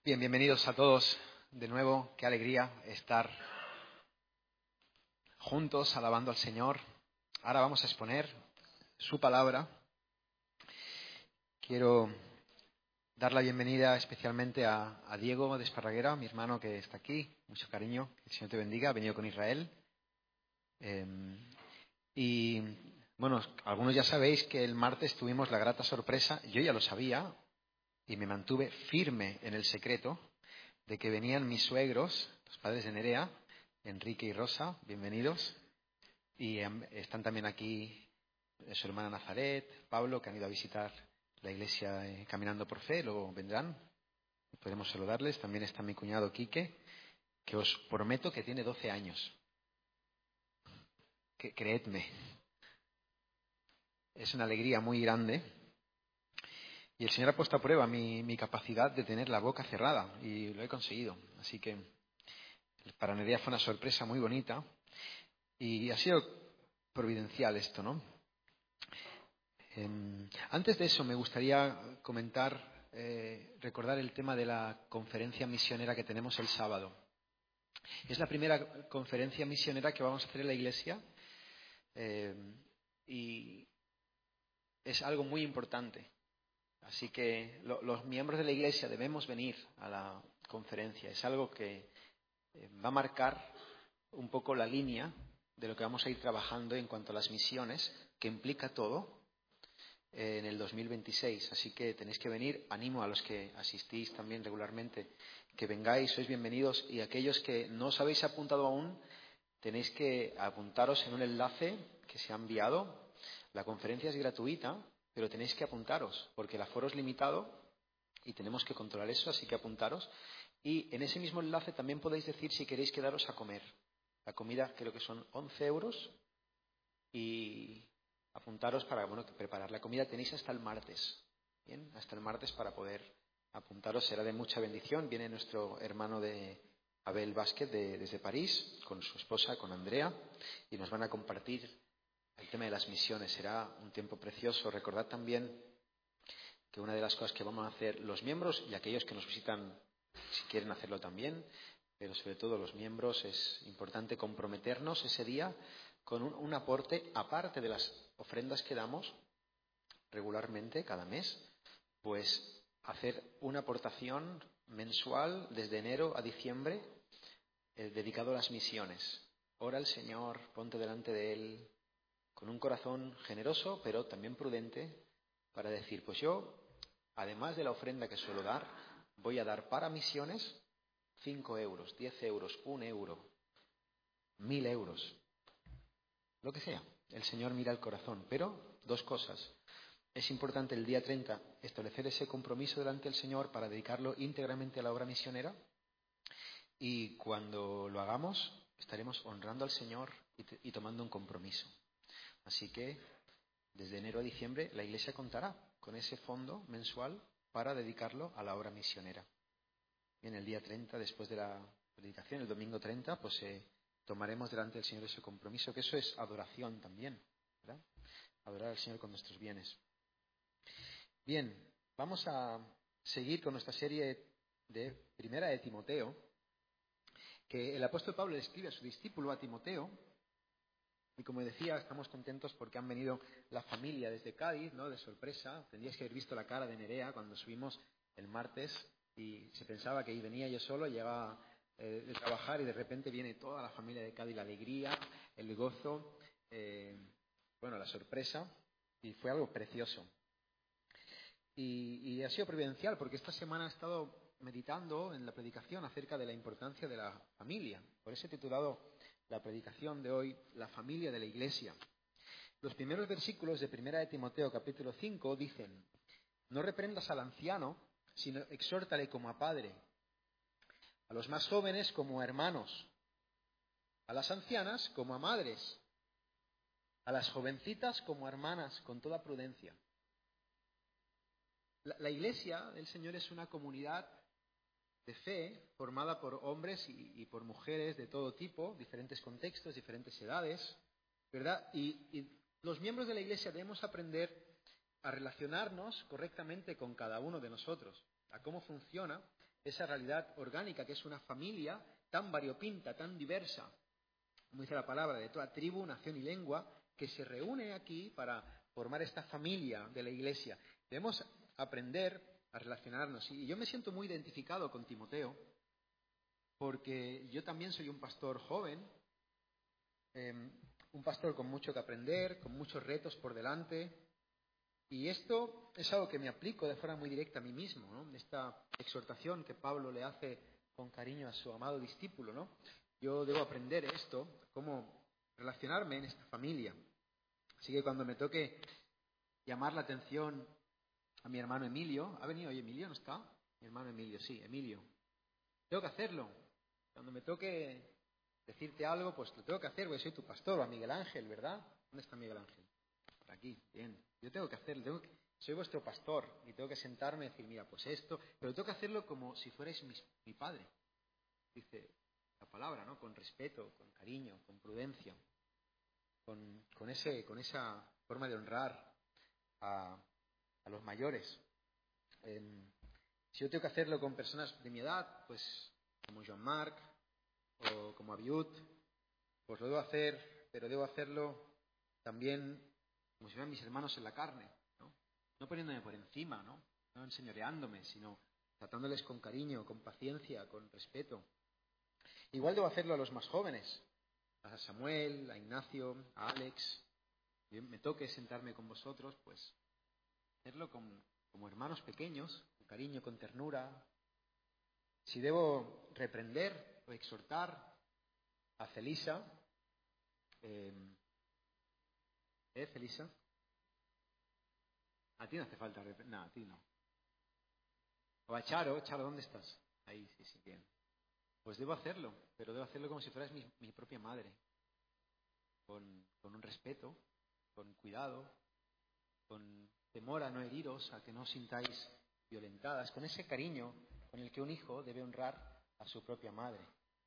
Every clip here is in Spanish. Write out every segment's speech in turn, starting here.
Bien, bienvenidos a todos de nuevo. Qué alegría estar juntos alabando al Señor. Ahora vamos a exponer su palabra. Quiero dar la bienvenida especialmente a Diego de Esparraguera, mi hermano que está aquí. Mucho cariño, que el Señor te bendiga. Ha venido con Israel. Y bueno, algunos ya sabéis que el martes tuvimos la grata sorpresa. Yo ya lo sabía y me mantuve firme en el secreto de que venían mis suegros, los padres de Nerea, Enrique y Rosa, bienvenidos. Y están también aquí su hermana Nazaret, Pablo, que han ido a visitar la iglesia Caminando por Fe, luego vendrán. Podemos saludarles. También está mi cuñado Quique, que os prometo que tiene 12 años. Creedme. Es una alegría muy grande. Y el Señor ha puesto a prueba mi capacidad de tener la boca cerrada, y lo he conseguido. Así que para Nerea fue una sorpresa muy bonita y ha sido providencial esto, ¿no? Antes de eso me gustaría comentar, recordar el tema de la conferencia misionera que tenemos el sábado. Es la primera conferencia misionera que vamos a hacer en la iglesia y es algo muy importante. Así que los miembros de la iglesia debemos venir a la conferencia. Es algo que va a marcar un poco la línea de lo que vamos a ir trabajando en cuanto a las misiones, que implica todo en el 2026. Así que tenéis que venir. Animo a los que asistís también regularmente que vengáis, sois bienvenidos. Y aquellos que no os habéis apuntado aún, tenéis que apuntaros en un enlace que se ha enviado. La conferencia es gratuita, pero tenéis que apuntaros, porque el aforo es limitado y tenemos que controlar eso, así que apuntaros. Y en ese mismo enlace también podéis decir si queréis quedaros a comer. La comida creo que son 11 euros y apuntaros para preparar la comida. Tenéis hasta el martes, ¿bien? Hasta el martes para poder apuntaros. Será de mucha bendición. Viene nuestro hermano de Abel Vázquez desde París con su esposa, con Andrea, y nos van a compartir el tema de las misiones. Será un tiempo precioso. Recordad también que una de las cosas que vamos a hacer los miembros y aquellos que nos visitan, si quieren hacerlo también, pero sobre todo los miembros, es importante comprometernos ese día con un aporte, aparte de las ofrendas que damos regularmente cada mes, pues hacer una aportación mensual desde enero a diciembre dedicado a las misiones. Ora al Señor, ponte delante de Él, con un corazón generoso, pero también prudente, para decir, pues yo, además de la ofrenda que suelo dar, voy a dar para misiones 5 euros, 10 euros, 1 euro, 1000 euros, lo que sea. El Señor mira el corazón. Pero dos cosas. Es importante el día 30 establecer ese compromiso delante del Señor para dedicarlo íntegramente a la obra misionera. Y cuando lo hagamos, estaremos honrando al Señor y tomando un compromiso. Así que desde enero a diciembre la Iglesia contará con ese fondo mensual para dedicarlo a la obra misionera. Y en el día 30, después de la predicación, el domingo 30, pues tomaremos delante del Señor ese compromiso, que eso es adoración también, ¿verdad? Adorar al Señor con nuestros bienes. Bien, vamos a seguir con nuestra serie de Primera de Timoteo, que el apóstol Pablo le escribe a su discípulo, a Timoteo. Y como decía, estamos contentos porque han venido la familia desde Cádiz, ¿no? De sorpresa. Tendríais que haber visto la cara de Nerea cuando subimos el martes y se pensaba que ahí venía yo solo, llegaba de trabajar y de repente viene toda la familia de Cádiz, la alegría, el gozo, la sorpresa, y fue algo precioso. Y ha sido providencial porque esta semana he estado meditando en la predicación acerca de la importancia de la familia. Por eso he titulado la predicación de hoy, La familia de la Iglesia. Los primeros versículos de 1 de Timoteo, capítulo 5, dicen: no reprendas al anciano, sino exhórtale como a padre, a los más jóvenes como a hermanos, a las ancianas como a madres, a las jovencitas como a hermanas, con toda prudencia. La Iglesia del Señor es una comunidad de fe formada por hombres y por mujeres de todo tipo, diferentes contextos, diferentes edades, ¿verdad? Y los miembros de la Iglesia debemos aprender a relacionarnos correctamente con cada uno de nosotros, a cómo funciona esa realidad orgánica que es una familia tan variopinta, tan diversa, como dice la palabra, de toda tribu, nación y lengua, que se reúne aquí para formar esta familia de la Iglesia. Debemos aprender a relacionarnos. Y yo me siento muy identificado con Timoteo, porque yo también soy un pastor joven, un pastor con mucho que aprender, con muchos retos por delante. Y esto es algo que me aplico de forma muy directa a mí mismo, ¿no? Esta exhortación que Pablo le hace con cariño a su amado discípulo, ¿no? Yo debo aprender esto, cómo relacionarme en esta familia. Así que cuando me toque llamar la atención a mi hermano Emilio, ¿ha venido hoy Emilio? ¿No está? Mi hermano Emilio, sí, Emilio. Tengo que hacerlo. Cuando me toque decirte algo, pues lo tengo que hacer, porque soy tu pastor, o a Miguel Ángel, ¿verdad? ¿Dónde está Miguel Ángel? Por aquí, bien. Yo tengo que hacerlo, soy vuestro pastor y tengo que sentarme y decir, mira, pues esto, pero tengo que hacerlo como si fuerais mi padre. Dice la palabra, ¿no? Con respeto, con cariño, con prudencia, con esa forma de honrar a los mayores. Si yo tengo que hacerlo con personas de mi edad, pues como Jean-Marc o como Abiud, pues lo debo hacer, pero debo hacerlo también como si fueran mis hermanos en la carne, ¿no? No poniéndome por encima, ¿no? No enseñoreándome, sino tratándoles con cariño, con paciencia, con respeto. Igual debo hacerlo a los más jóvenes, a Samuel, a Ignacio, a Alex. Si me toque sentarme con vosotros, pues hacerlo como hermanos pequeños, con cariño, con ternura. Si debo reprender o exhortar a Felisa, Felisa? A ti no hace falta reprender, no, a ti no. O a Charo, ¿dónde estás? Ahí, sí, bien. Pues debo hacerlo, pero debo hacerlo como si fueras mi propia madre, con un respeto, con cuidado, con temor a no heriros, a que no os sintáis violentadas, con ese cariño con el que un hijo debe honrar a su propia madre.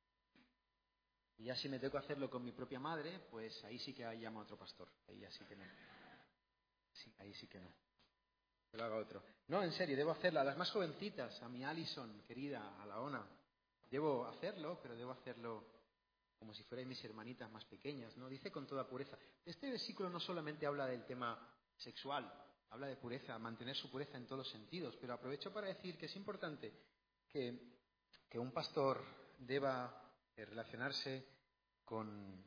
Y ya si me tengo que hacerlo con mi propia madre, pues ahí sí que llamo a otro pastor. Ahí ya sí que no. Sí, ahí sí que no. Que lo haga otro. No, en serio, debo hacerlo. A las más jovencitas, a mi Alison, querida, a la Ona. Debo hacerlo, pero debo hacerlo como si fuerais mis hermanitas más pequeñas, ¿no? Dice con toda pureza. Este versículo no solamente habla del tema sexual, habla de pureza, mantener su pureza en todos los sentidos, pero aprovecho para decir que es importante que un pastor deba relacionarse con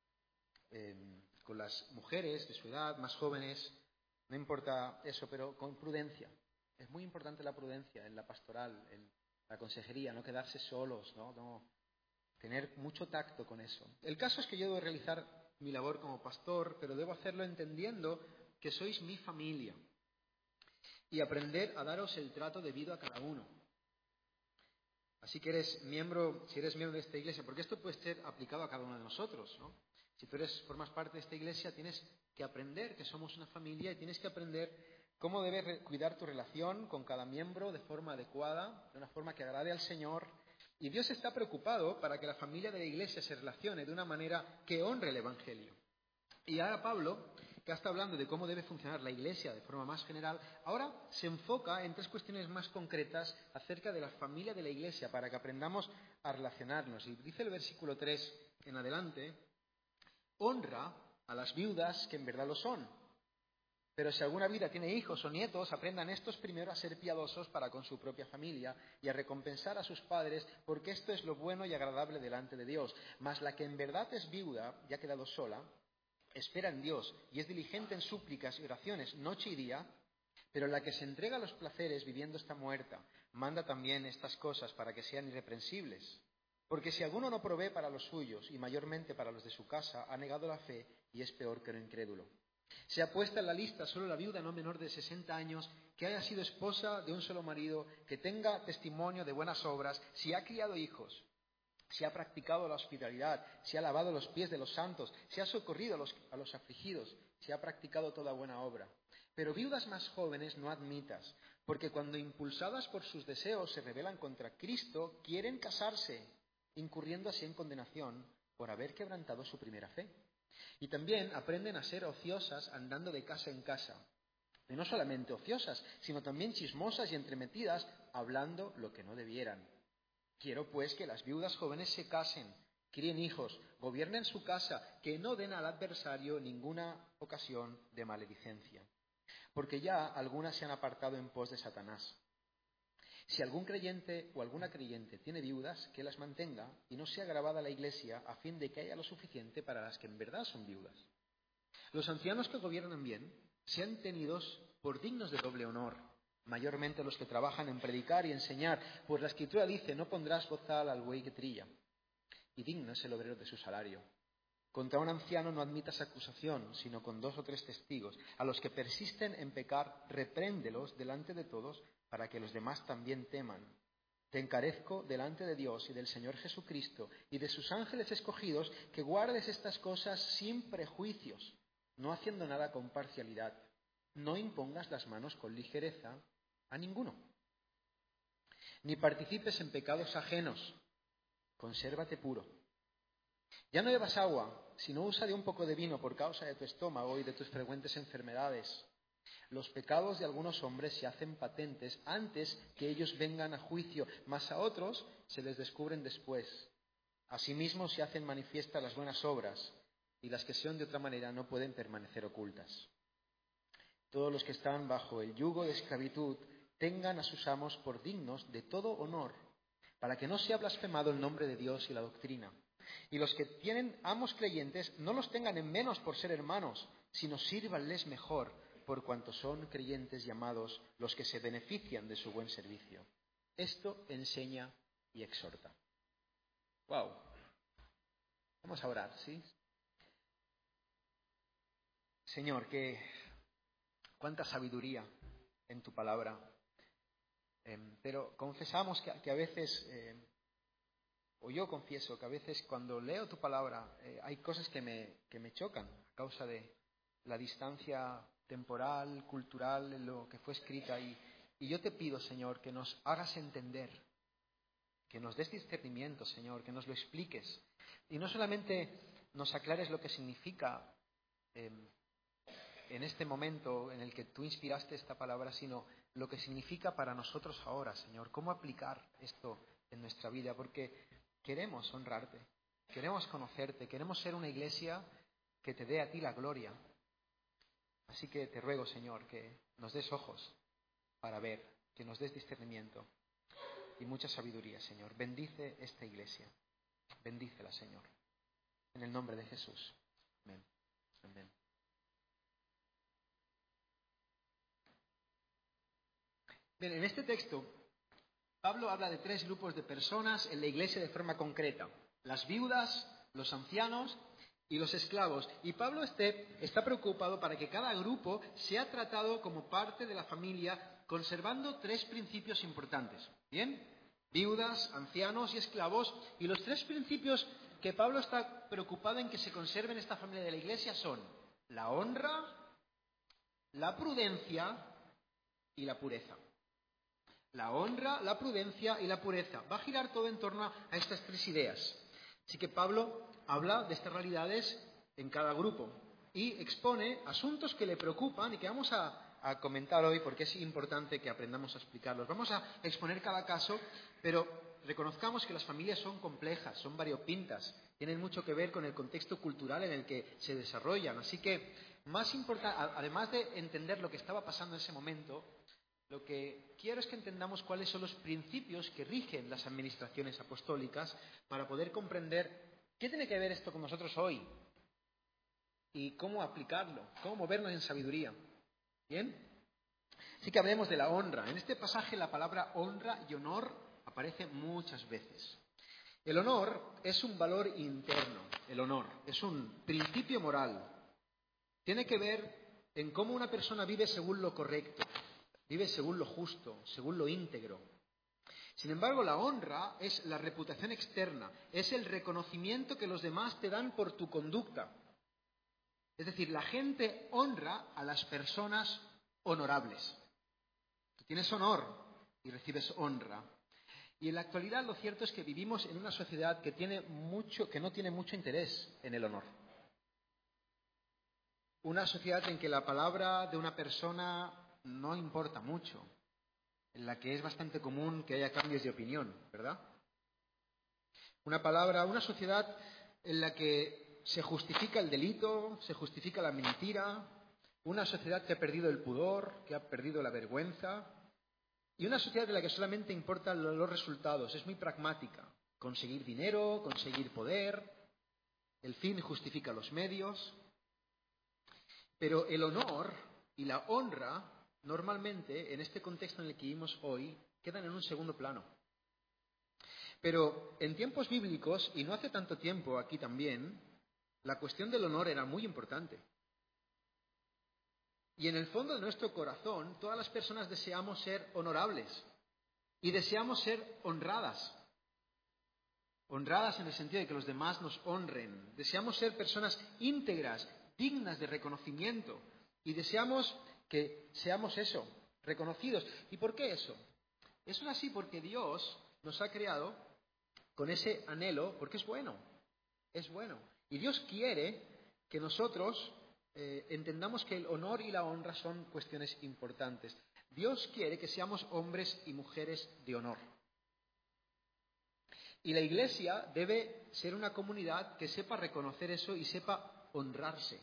las mujeres de su edad, más jóvenes, no importa eso, pero con prudencia. Es muy importante la prudencia en la pastoral, en la consejería, no quedarse solos, no tener mucho tacto con eso. El caso es que yo debo realizar mi labor como pastor, pero debo hacerlo entendiendo que sois mi familia y aprender a daros el trato debido a cada uno. Así que si eres miembro de esta iglesia, porque esto puede ser aplicado a cada uno de nosotros, ¿no? Si tú formas parte de esta iglesia, tienes que aprender que somos una familia y tienes que aprender cómo debes cuidar tu relación con cada miembro de forma adecuada, de una forma que agrade al Señor. Y Dios está preocupado para que la familia de la iglesia se relacione de una manera que honre el Evangelio. Y ahora Pablo, que está hablando de cómo debe funcionar la Iglesia de forma más general, ahora se enfoca en tres cuestiones más concretas acerca de la familia de la Iglesia para que aprendamos a relacionarnos. Y dice el versículo 3 en adelante, honra a las viudas que en verdad lo son. Pero si alguna viuda tiene hijos o nietos, aprendan estos primero a ser piadosos para con su propia familia y a recompensar a sus padres, porque esto es lo bueno y agradable delante de Dios. Mas la que en verdad es viuda y ha quedado sola, espera en Dios y es diligente en súplicas y oraciones noche y día, pero la que se entrega a los placeres viviendo está muerta. Manda también estas cosas para que sean irreprensibles. Porque si alguno no provee para los suyos y mayormente para los de su casa, ha negado la fe y es peor que un incrédulo. Se ha puesto en la lista solo la viuda no menor de 60 años, que haya sido esposa de un solo marido, que tenga testimonio de buenas obras, si ha criado hijos, si ha practicado la hospitalidad, si ha lavado los pies de los santos, si ha socorrido a los afligidos, si ha practicado toda buena obra. Pero viudas más jóvenes no admitas, porque cuando impulsadas por sus deseos se rebelan contra Cristo, quieren casarse, incurriendo así en condenación por haber quebrantado su primera fe. Y también aprenden a ser ociosas andando de casa en casa. Y no solamente ociosas, sino también chismosas y entremetidas, hablando lo que no debieran. Quiero pues que las viudas jóvenes se casen, críen hijos, gobiernen su casa, que no den al adversario ninguna ocasión de maledicencia. Porque ya algunas se han apartado en pos de Satanás. Si algún creyente o alguna creyente tiene viudas, que las mantenga y no sea agravada la Iglesia, a fin de que haya lo suficiente para las que en verdad son viudas. Los ancianos que gobiernan bien sean tenidos por dignos de doble honor, mayormente los que trabajan en predicar y enseñar, pues la Escritura dice: no pondrás bozal al buey que trilla, y digno es el obrero de su salario. Contra un anciano no admitas acusación, sino con 2 o 3 testigos. A los que persisten en pecar, repréndelos delante de todos, para que los demás también teman. Te encarezco delante de Dios y del Señor Jesucristo y de sus ángeles escogidos, que guardes estas cosas sin prejuicios, no haciendo nada con parcialidad. No impongas las manos con ligereza a ninguno, ni participes en pecados ajenos. Consérvate puro. Ya no bebas agua, sino usa de un poco de vino por causa de tu estómago y de tus frecuentes enfermedades. Los pecados de algunos hombres se hacen patentes antes que ellos vengan a juicio, mas a otros se les descubren después. Asimismo se hacen manifiestas las buenas obras, y las que son de otra manera no pueden permanecer ocultas. Todos los que están bajo el yugo de esclavitud tengan a sus amos por dignos de todo honor, para que no sea blasfemado el nombre de Dios y la doctrina. Y los que tienen amos creyentes no los tengan en menos por ser hermanos, sino sírvanles mejor, por cuanto son creyentes llamados los que se benefician de su buen servicio. Esto enseña y exhorta. ¡Wow! Vamos a orar, ¿sí? Señor, cuánta sabiduría en tu palabra. Pero confesamos que a veces, o yo confieso que a veces cuando leo tu palabra hay cosas que me chocan a causa de la distancia temporal, cultural, en lo que fue escrita. Y yo te pido, Señor, que nos hagas entender, que nos des discernimiento, Señor, que nos lo expliques. Y no solamente nos aclares lo que significa en este momento en el que tú inspiraste esta palabra, sino lo que significa para nosotros ahora, Señor. Cómo aplicar esto en nuestra vida, porque queremos honrarte, queremos conocerte, queremos ser una iglesia que te dé a ti la gloria. Así que te ruego, Señor, que nos des ojos para ver, que nos des discernimiento y mucha sabiduría, Señor. Bendice esta iglesia. Bendícela, Señor. En el nombre de Jesús. Amén. Amén. Bien, en este texto, Pablo habla de 3 grupos de personas en la iglesia de forma concreta: las viudas, los ancianos y los esclavos. Y Pablo está preocupado para que cada grupo sea tratado como parte de la familia, conservando 3 principios importantes. ¿Bien? Viudas, ancianos y esclavos. Y los 3 principios que Pablo está preocupado en que se conserven en esta familia de la iglesia son la honra, la prudencia y la pureza. La honra, la prudencia y la pureza. Va a girar todo en torno a estas 3 ideas. Así que Pablo habla de estas realidades en cada grupo y expone asuntos que le preocupan y que vamos a comentar hoy porque es importante que aprendamos a explicarlos. Vamos a exponer cada caso, pero reconozcamos que las familias son complejas, son variopintas, tienen mucho que ver con el contexto cultural en el que se desarrollan. Así que, más importante, además de entender lo que estaba pasando en ese momento, lo que quiero es que entendamos cuáles son los principios que rigen las administraciones apostólicas para poder comprender qué tiene que ver esto con nosotros hoy y cómo aplicarlo, cómo movernos en sabiduría. ¿Bien? Así que hablemos de la honra. En este pasaje la palabra honra y honor aparece muchas veces. El honor es un valor interno. El honor es un principio moral. Tiene que ver en cómo una persona vive según lo correcto. Vive según lo justo, según lo íntegro. Sin embargo, la honra es la reputación externa, es el reconocimiento que los demás te dan por tu conducta. Es decir, la gente honra a las personas honorables. Tú tienes honor y recibes honra. Y en la actualidad lo cierto es que vivimos en una sociedad que no tiene mucho interés en el honor. Una sociedad en que la palabra de una persona no importa mucho. en la que es bastante común que haya cambios de opinión, ¿verdad? Una sociedad en la que se justifica el delito, se justifica la mentira, una sociedad que ha perdido el pudor, que ha perdido la vergüenza, y una sociedad en la que solamente importan los resultados, es muy pragmática. Conseguir dinero, conseguir poder, el fin justifica los medios. Pero el honor y la honra, normalmente, en este contexto en el que vivimos hoy, quedan en un segundo plano. Pero en tiempos bíblicos, y no hace tanto tiempo aquí también, la cuestión del honor era muy importante. Y en el fondo de nuestro corazón, todas las personas deseamos ser honorables y deseamos ser honradas. Honradas en el sentido de que los demás nos honren. Deseamos ser personas íntegras, dignas de reconocimiento. Y deseamos que seamos eso, reconocidos. ¿Y por qué eso? Eso es así porque Dios nos ha creado con ese anhelo, porque es bueno. Es bueno. Y Dios quiere que nosotros entendamos que el honor y la honra son cuestiones importantes. Dios quiere que seamos hombres y mujeres de honor. Y la Iglesia debe ser una comunidad que sepa reconocer eso y sepa honrarse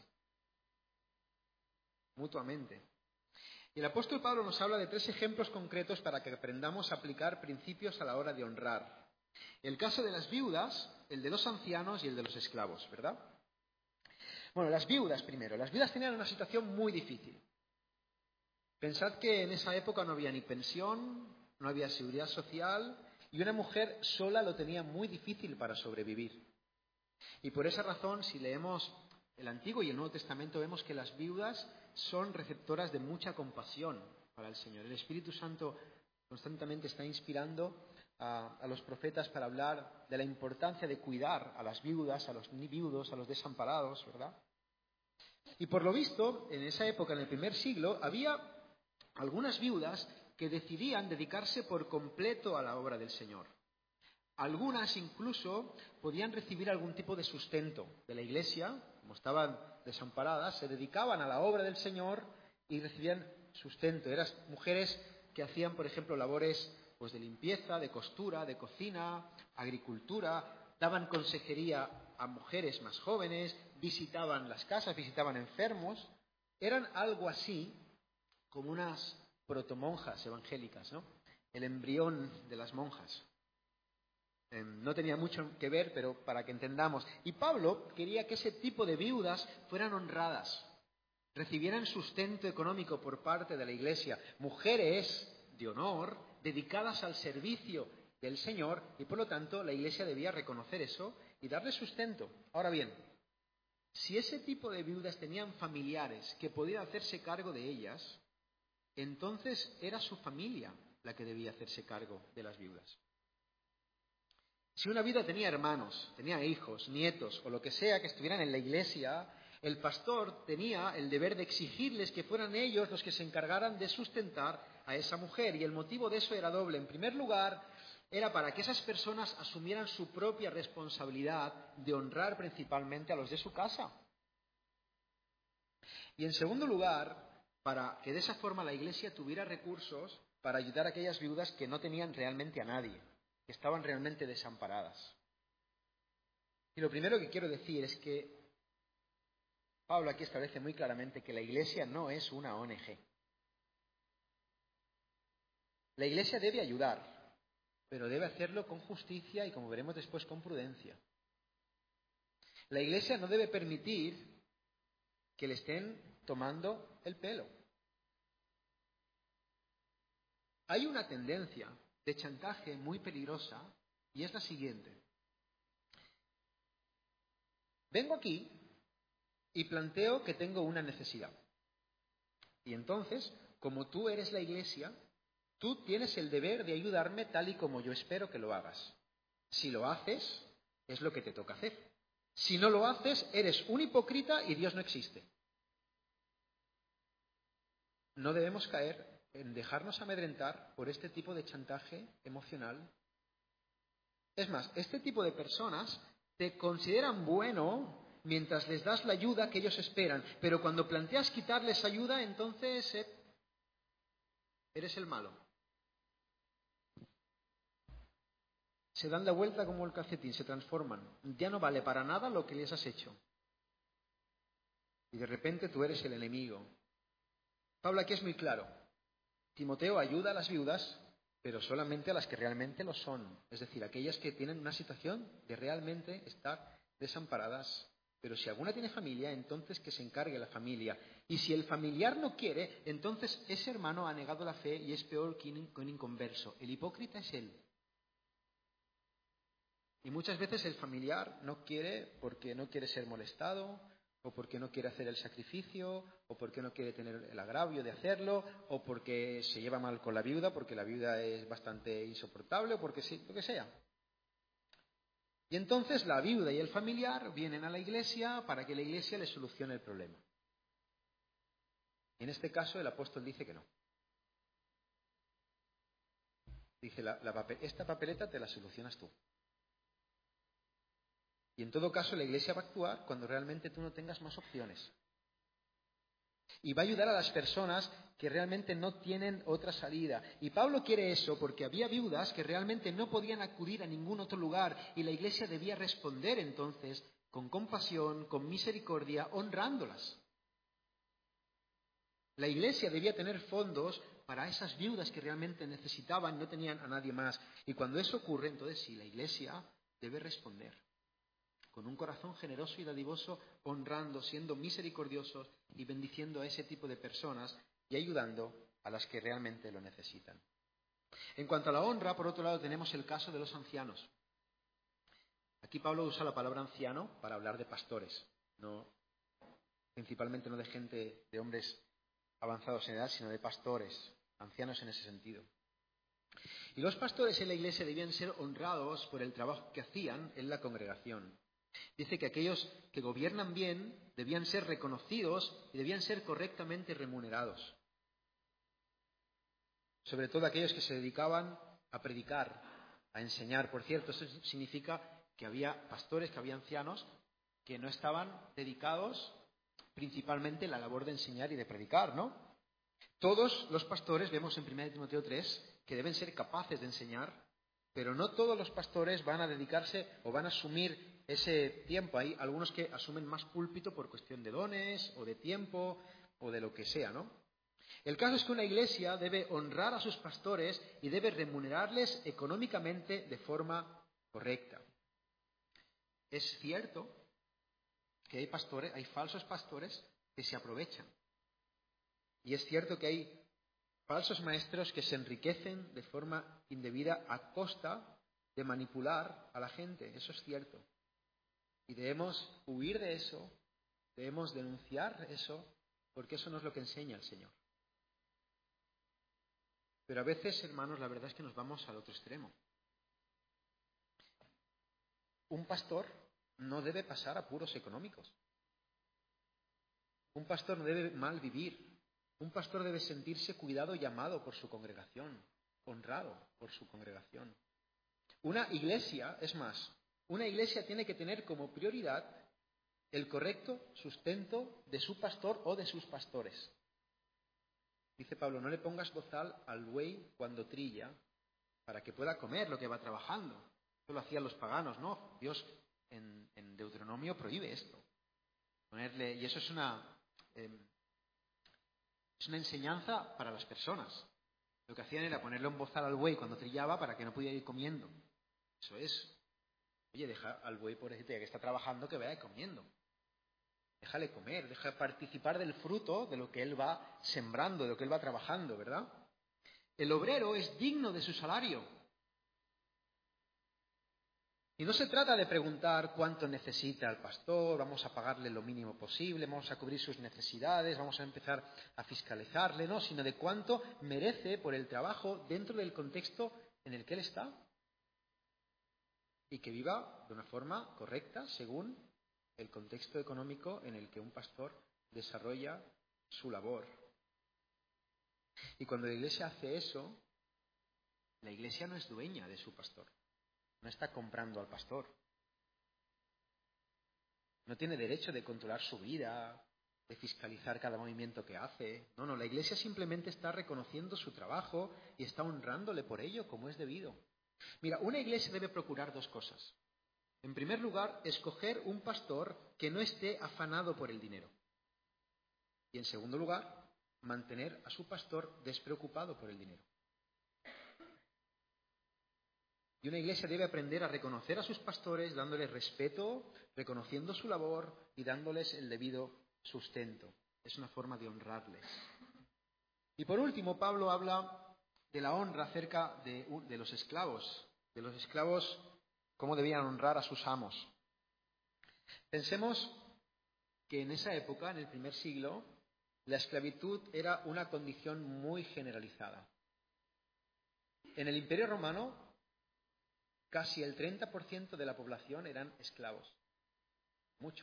mutuamente. Y el apóstol Pablo nos habla de 3 ejemplos concretos para que aprendamos a aplicar principios a la hora de honrar. El caso de las viudas, el de los ancianos y el de los esclavos, ¿verdad? Bueno, las viudas primero. Las viudas tenían una situación muy difícil. Pensad que en esa época no había ni pensión, no había seguridad social, y una mujer sola lo tenía muy difícil para sobrevivir. Y por esa razón, si leemos el Antiguo y el Nuevo Testamento, vemos que las viudas son receptoras de mucha compasión para el Señor. El Espíritu Santo constantemente está inspirando a los profetas para hablar de la importancia de cuidar a las viudas, a los viudos, a los desamparados, ¿verdad? Y por lo visto, en esa época, en el primer siglo, había algunas viudas que decidían dedicarse por completo a la obra del Señor. Algunas incluso podían recibir algún tipo de sustento de la Iglesia, como estaban desamparadas, se dedicaban a la obra del Señor y recibían sustento. Eran mujeres que hacían, por ejemplo, labores pues, de limpieza, de costura, de cocina, agricultura, daban consejería a mujeres más jóvenes, visitaban las casas, visitaban enfermos. Eran algo así como unas protomonjas evangélicas, ¿no? El embrión de las monjas. No tenía mucho que ver, pero para que entendamos. Y Pablo quería que ese tipo de viudas fueran honradas, recibieran sustento económico por parte de la Iglesia, mujeres de honor, dedicadas al servicio del Señor, y por lo tanto la Iglesia debía reconocer eso y darle sustento. Ahora bien, si ese tipo de viudas tenían familiares que podían hacerse cargo de ellas, entonces era su familia la que debía hacerse cargo de las viudas. Si una viuda tenía hermanos, tenía hijos, nietos o lo que sea que estuvieran en la iglesia, el pastor tenía el deber de exigirles que fueran ellos los que se encargaran de sustentar a esa mujer. Y el motivo de eso era doble. En primer lugar, era para que esas personas asumieran su propia responsabilidad de honrar principalmente a los de su casa. Y en segundo lugar, para que de esa forma la iglesia tuviera recursos para ayudar a aquellas viudas que no tenían realmente a nadie, que estaban realmente desamparadas. Y lo primero que quiero decir es que Pablo aquí establece muy claramente que la iglesia no es una ONG. La iglesia debe ayudar, pero debe hacerlo con justicia y, como veremos después, con prudencia. La iglesia no debe permitir que le estén tomando el pelo. Hay una tendencia de chantaje muy peligrosa y es la siguiente. Vengo aquí y planteo que tengo una necesidad. Y entonces, como tú eres la iglesia, tú tienes el deber de ayudarme tal y como yo espero que lo hagas. Si lo haces, es lo que te toca hacer. Si no lo haces, eres un hipócrita y Dios no existe. No debemos caer en dejarnos amedrentar por este tipo de chantaje emocional. Es más, este tipo de personas te consideran bueno mientras les das la ayuda que ellos esperan, pero cuando planteas quitarles ayuda, entonces eres el malo. Se dan la vuelta como el calcetín, se transforman. Ya no vale para nada lo que les has hecho. Y de repente tú eres el enemigo. Pablo aquí es muy claro. Timoteo ayuda a las viudas, pero solamente a las que realmente lo son. Es decir, aquellas que tienen una situación de realmente estar desamparadas. Pero si alguna tiene familia, entonces que se encargue la familia. Y si el familiar no quiere, entonces ese hermano ha negado la fe y es peor que un inconverso. El hipócrita es él. Y muchas veces el familiar no quiere porque no quiere ser molestado, o porque no quiere hacer el sacrificio, o porque no quiere tener el agravio de hacerlo, o porque se lleva mal con la viuda, porque la viuda es bastante insoportable, o porque sí, lo que sea. Y entonces la viuda y el familiar vienen a la iglesia para que la iglesia les solucione el problema. Y en este caso el apóstol dice que no. Dice, esta papeleta te la solucionas tú. Y en todo caso la iglesia va a actuar cuando realmente tú no tengas más opciones. Y va a ayudar a las personas que realmente no tienen otra salida. Y Pablo quiere eso porque había viudas que realmente no podían acudir a ningún otro lugar y la iglesia debía responder entonces con compasión, con misericordia, honrándolas. La iglesia debía tener fondos para esas viudas que realmente necesitaban, no tenían a nadie más. Y cuando eso ocurre, entonces sí, la iglesia debe responder con un corazón generoso y dadivoso, honrando, siendo misericordiosos y bendiciendo a ese tipo de personas y ayudando a las que realmente lo necesitan. En cuanto a la honra, por otro lado, tenemos el caso de los ancianos. Aquí Pablo usa la palabra anciano para hablar de pastores, principalmente no de gente, de hombres avanzados en edad, sino de pastores, ancianos en ese sentido. Y los pastores en la iglesia debían ser honrados por el trabajo que hacían en la congregación. Dice que aquellos que gobiernan bien debían ser reconocidos y debían ser correctamente remunerados. Sobre todo aquellos que se dedicaban a predicar, a enseñar. Por cierto, eso significa que había pastores, que había ancianos que no estaban dedicados principalmente a la labor de enseñar y de predicar, ¿no? Todos los pastores, vemos en 1 Timoteo 3, que deben ser capaces de enseñar, pero no todos los pastores van a dedicarse o van a asumir ese tiempo. Hay algunos que asumen más púlpito por cuestión de dones o de tiempo o de lo que sea, ¿no? El caso es que una iglesia debe honrar a sus pastores y debe remunerarles económicamente de forma correcta. Es cierto que hay falsos pastores que se aprovechan. Y es cierto que hay falsos maestros que se enriquecen de forma indebida a costa de manipular a la gente. Eso es cierto. Y debemos huir de eso, debemos denunciar eso, porque eso no es lo que enseña el Señor. Pero a veces, hermanos, la verdad es que nos vamos al otro extremo. Un pastor no debe pasar apuros económicos. Un pastor no debe mal vivir. Un pastor debe sentirse cuidado y amado por su congregación, honrado por su congregación. Una iglesia, es más, una iglesia tiene que tener como prioridad el correcto sustento de su pastor o de sus pastores. Dice Pablo, no le pongas bozal al buey cuando trilla para que pueda comer lo que va trabajando. Esto lo hacían los paganos, ¿no? Dios en Deuteronomio prohíbe esto. Y eso es una enseñanza para las personas. Lo que hacían era ponerle un bozal al buey cuando trillaba para que no pudiera ir comiendo. Eso es, oye, deja al buey por ese día que está trabajando que vaya comiendo. Déjale comer, deja participar del fruto de lo que él va sembrando, de lo que él va trabajando, ¿verdad? El obrero es digno de su salario. Y no se trata de preguntar cuánto necesita el pastor, vamos a pagarle lo mínimo posible, vamos a cubrir sus necesidades, vamos a empezar a fiscalizarle, no, sino de cuánto merece por el trabajo dentro del contexto en el que él está. Y que viva de una forma correcta según el contexto económico en el que un pastor desarrolla su labor. Y cuando la iglesia hace eso, la iglesia no es dueña de su pastor. No está comprando al pastor. No tiene derecho de controlar su vida, de fiscalizar cada movimiento que hace. No, la iglesia simplemente está reconociendo su trabajo y está honrándole por ello como es debido. Mira, una iglesia debe procurar dos cosas. En primer lugar, escoger un pastor que no esté afanado por el dinero. Y en segundo lugar, mantener a su pastor despreocupado por el dinero. Y una iglesia debe aprender a reconocer a sus pastores, dándoles respeto, reconociendo su labor y dándoles el debido sustento. Es una forma de honrarles. Y por último, Pablo habla de la honra acerca de los esclavos. De los esclavos, cómo debían honrar a sus amos. Pensemos que en esa época, en el primer siglo, la esclavitud era una condición muy generalizada. En el Imperio Romano, casi el 30% de la población eran esclavos. Mucho.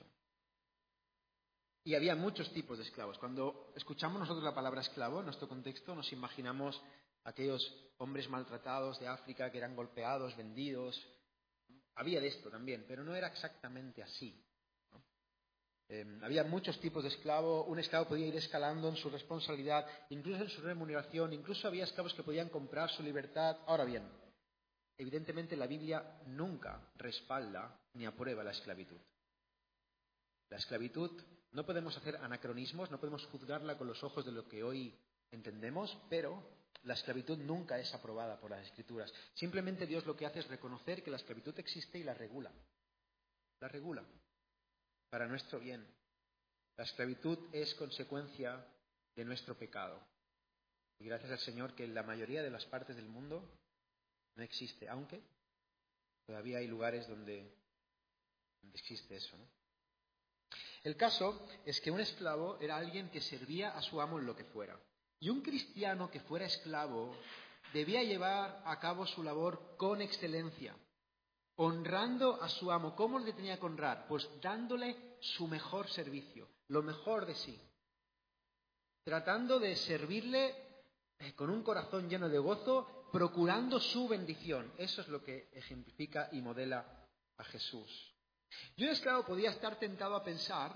Y había muchos tipos de esclavos. Cuando escuchamos nosotros la palabra esclavo, en nuestro contexto, nos imaginamos aquellos hombres maltratados de África que eran golpeados, vendidos. Había de esto también, pero no era exactamente así. Había muchos tipos de esclavo. Un esclavo podía ir escalando en su responsabilidad, incluso en su remuneración. Incluso había esclavos que podían comprar su libertad. Ahora bien, evidentemente la Biblia nunca respalda ni aprueba la esclavitud. La esclavitud, no podemos hacer anacronismos, no podemos juzgarla con los ojos de lo que hoy entendemos, pero la esclavitud nunca es aprobada por las Escrituras. Simplemente Dios lo que hace es reconocer que la esclavitud existe y la regula. La regula para nuestro bien. La esclavitud es consecuencia de nuestro pecado. Y gracias al Señor que en la mayoría de las partes del mundo no existe, aunque todavía hay lugares donde existe eso, ¿no? El caso es que un esclavo era alguien que servía a su amo en lo que fuera. Y un cristiano que fuera esclavo debía llevar a cabo su labor con excelencia, honrando a su amo. ¿Cómo le tenía que honrar? Pues dándole su mejor servicio, lo mejor de sí. Tratando de servirle con un corazón lleno de gozo, procurando su bendición. Eso es lo que ejemplifica y modela a Jesús. Y un esclavo podía estar tentado a pensar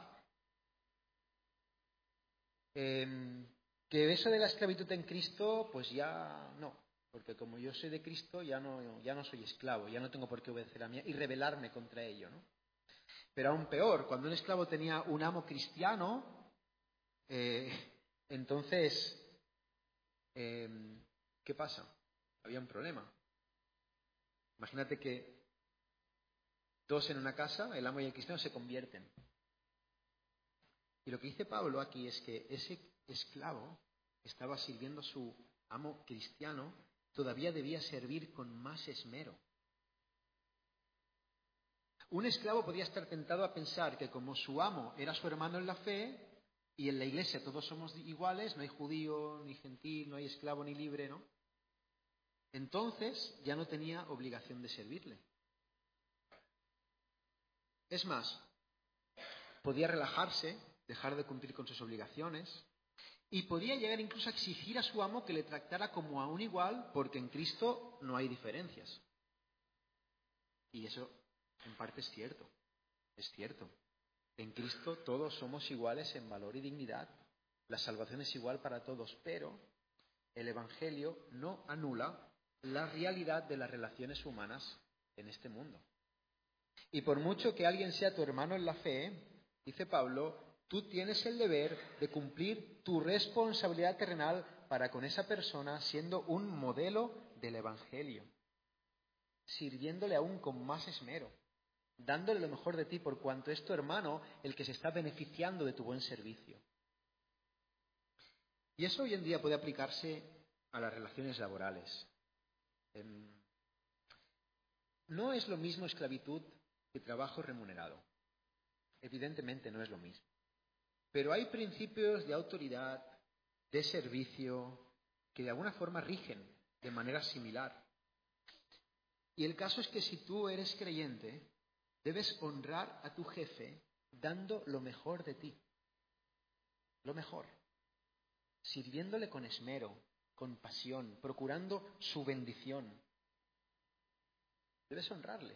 que eso de la esclavitud en Cristo, pues ya no, porque como yo soy de Cristo ya no soy esclavo, ya no tengo por qué obedecer a mí y rebelarme contra ello, ¿no? Pero aún peor, cuando un esclavo tenía un amo cristiano, entonces, ¿qué pasa? Había un problema. Imagínate que dos en una casa, el amo y el cristiano, se convierten. Y lo que dice Pablo aquí es que ese esclavo que estaba sirviendo a su amo cristiano todavía debía servir con más esmero. Un esclavo podía estar tentado a pensar que como su amo era su hermano en la fe, y en la iglesia todos somos iguales, no hay judío ni gentil, no hay esclavo ni libre, ¿no? Entonces ya no tenía obligación de servirle. Es más, podía relajarse, dejar de cumplir con sus obligaciones, y podía llegar incluso a exigir a su amo que le tratara como a un igual, porque en Cristo no hay diferencias. Y eso en parte es cierto, es cierto. En Cristo todos somos iguales en valor y dignidad, la salvación es igual para todos, pero el Evangelio no anula la realidad de las relaciones humanas en este mundo. Y por mucho que alguien sea tu hermano en la fe, dice Pablo, tú tienes el deber de cumplir tu responsabilidad terrenal para con esa persona, siendo un modelo del Evangelio, sirviéndole aún con más esmero, dándole lo mejor de ti por cuanto es tu hermano el que se está beneficiando de tu buen servicio. Y eso hoy en día puede aplicarse a las relaciones laborales. No es lo mismo esclavitud que trabajo remunerado. Evidentemente no es lo mismo. Pero hay principios de autoridad, de servicio, que de alguna forma rigen de manera similar. Y el caso es que si tú eres creyente, debes honrar a tu jefe dando lo mejor de ti. Lo mejor. Sirviéndole con esmero, con pasión, procurando su bendición. Debes honrarle.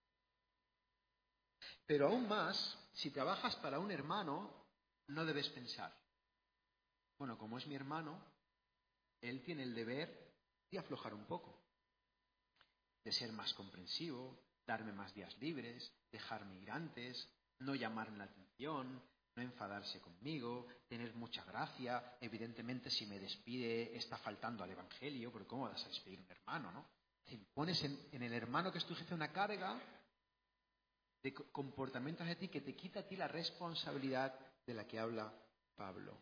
Pero aún más, si trabajas para un hermano, no debes pensar, bueno, como es mi hermano, él tiene el deber de aflojar un poco. de ser más comprensivo, darme más días libres, dejarme ir antes, no llamarme la atención, no enfadarse conmigo, tener mucha gracia. Evidentemente, si me despide, está faltando al Evangelio, porque ¿cómo vas a despedir a un hermano, no? Si pones en el hermano que es tu jefe una carga de comportamientos de ti que te quita a ti la responsabilidad de la que habla Pablo.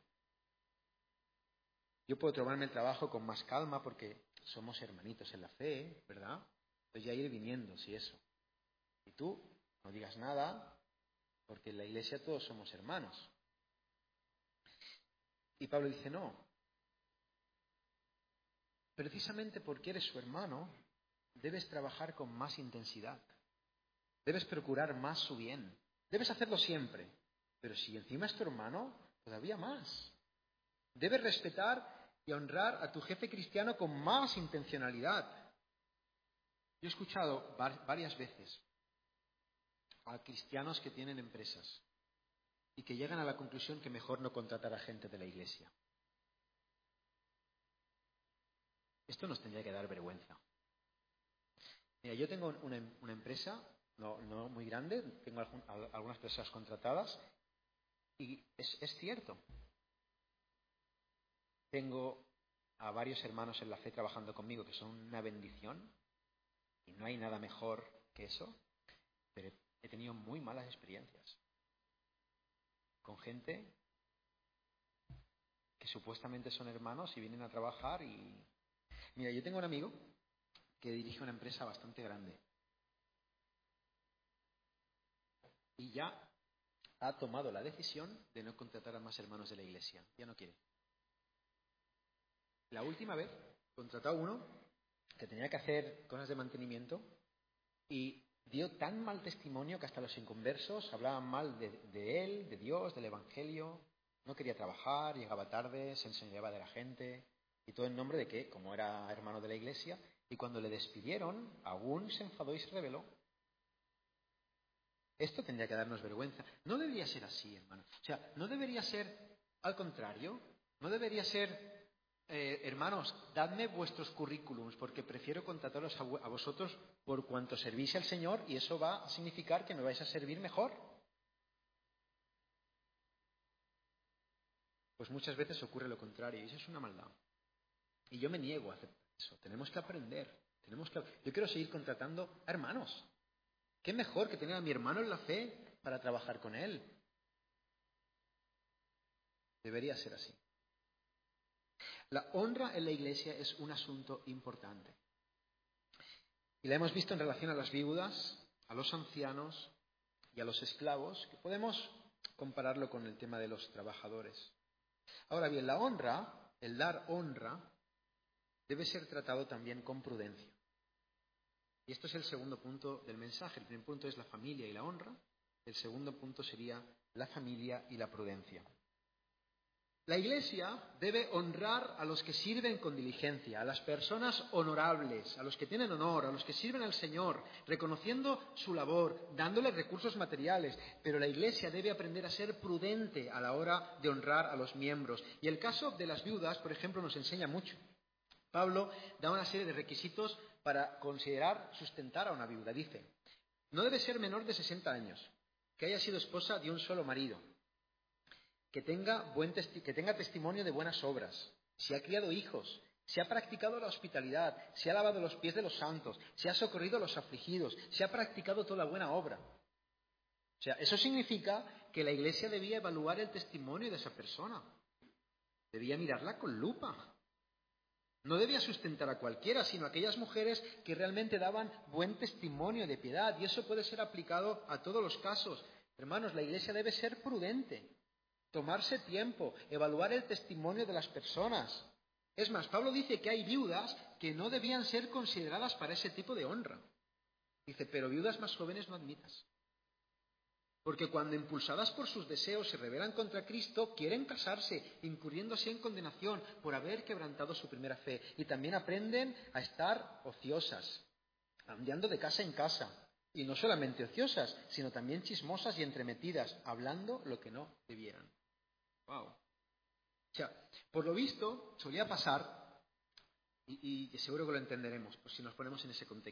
Yo puedo tomarme el trabajo con más calma porque somos hermanitos en la fe, ¿verdad? Entonces ya ir viniendo, si eso. Y tú no digas nada, porque en la iglesia todos somos hermanos. Y Pablo dice, no. Precisamente porque eres su hermano, debes trabajar con más intensidad. Debes procurar más su bien. Debes hacerlo siempre. Pero si encima es tu hermano, todavía más. Debes respetar y honrar a tu jefe cristiano con más intencionalidad. Yo he escuchado varias veces a cristianos que tienen empresas y que llegan a la conclusión que mejor no contratar a gente de la iglesia. Esto nos tendría que dar vergüenza. Mira, yo tengo una empresa, no muy grande, tengo algunas personas contratadas y es cierto. Tengo a varios hermanos en la fe trabajando conmigo que son una bendición y no hay nada mejor que eso, pero he tenido muy malas experiencias con gente que supuestamente son hermanos y vienen a trabajar y... Mira, yo tengo un amigo que dirige una empresa bastante grande y ya ha tomado la decisión de no contratar a más hermanos de la iglesia. Ya no quiere. La última vez contrató a uno que tenía que hacer cosas de mantenimiento y dio tan mal testimonio que hasta los inconversos hablaban mal de él, de Dios, del Evangelio. No quería trabajar, llegaba tarde, se enseñaba de la gente y todo en nombre de que, como era hermano de la iglesia, y cuando le despidieron, aún se enfadó y se rebeló. Esto tendría que darnos vergüenza. No debería ser así, hermano. O sea, no debería ser al contrario. No debería ser, hermanos, dadme vuestros currículums porque prefiero contrataros a vosotros por cuanto servís al Señor y eso va a significar que me vais a servir mejor. Pues muchas veces ocurre lo contrario y eso es una maldad. Y yo me niego a aceptar eso. Tenemos que aprender. Yo quiero seguir contratando a hermanos. ¿Qué mejor que tener a mi hermano en la fe para trabajar con él? Debería ser así. La honra en la iglesia es un asunto importante. Y la hemos visto en relación a las viudas, a los ancianos y a los esclavos, que podemos compararlo con el tema de los trabajadores. Ahora bien, la honra, el dar honra, debe ser tratado también con prudencia. Y esto es el segundo punto del mensaje. El primer punto es la familia y la honra. El segundo punto sería la familia y la prudencia. La Iglesia debe honrar a los que sirven con diligencia, a las personas honorables, a los que tienen honor, a los que sirven al Señor, reconociendo su labor, dándoles recursos materiales. Pero la Iglesia debe aprender a ser prudente a la hora de honrar a los miembros. Y el caso de las viudas, por ejemplo, nos enseña mucho. Pablo da una serie de requisitos para considerar sustentar a una viuda. Dice, no debe ser menor de 60 años, que haya sido esposa de un solo marido, que tenga testimonio de buenas obras, si ha criado hijos, si ha practicado la hospitalidad, si ha lavado los pies de los santos, si ha socorrido a los afligidos, si ha practicado toda buena obra. O sea, eso significa que la Iglesia debía evaluar el testimonio de esa persona. Debía mirarla con lupa. No debía sustentar a cualquiera, sino a aquellas mujeres que realmente daban buen testimonio de piedad. Y eso puede ser aplicado a todos los casos. Hermanos, la Iglesia debe ser prudente, tomarse tiempo, evaluar el testimonio de las personas. Es más, Pablo dice que hay viudas que no debían ser consideradas para ese tipo de honra. Dice, pero viudas más jóvenes no admitas. Porque cuando impulsadas por sus deseos se rebelan contra Cristo, quieren casarse, incurriendo así en condenación por haber quebrantado su primera fe. Y también aprenden a estar ociosas, andando de casa en casa. Y no solamente ociosas, sino también chismosas y entremetidas, hablando lo que no debieran. ¡Wow! O sea, por lo visto, solía pasar, y seguro que lo entenderemos, pues si nos ponemos en ese contexto,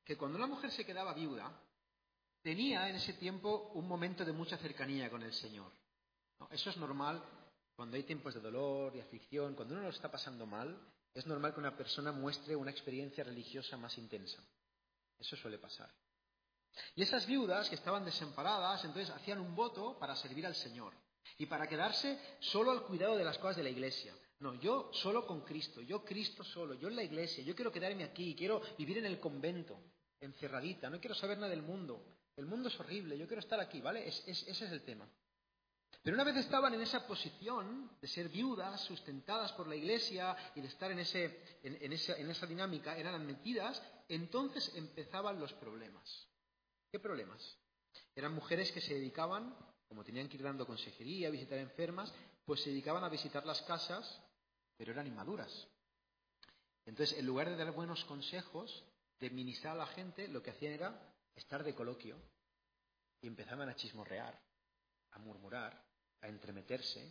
que cuando una mujer se quedaba viuda, tenía en ese tiempo un momento de mucha cercanía con el Señor, ¿no? Eso es normal cuando hay tiempos de dolor y aflicción, cuando uno lo está pasando mal, es normal que una persona muestre una experiencia religiosa más intensa. Eso suele pasar. Y esas viudas que estaban desamparadas, entonces hacían un voto para servir al Señor y para quedarse solo al cuidado de las cosas de la iglesia. No, yo solo con Cristo, yo Cristo solo, yo en la iglesia, yo quiero quedarme aquí, quiero vivir en el convento, encerradita, no quiero saber nada del mundo. El mundo es horrible, yo quiero estar aquí, ¿vale? Ese es el tema. Pero una vez estaban en esa posición de ser viudas, sustentadas por la iglesia y de estar en esa dinámica, eran admitidas, entonces empezaban los problemas. ¿Qué problemas? Eran mujeres que se dedicaban, como tenían que ir dando consejería, visitar enfermas, pues se dedicaban a visitar las casas, pero eran inmaduras. Entonces, en lugar de dar buenos consejos, de ministrar a la gente, lo que hacían era estar de coloquio y empezaban a chismorrear, a murmurar, a entremeterse.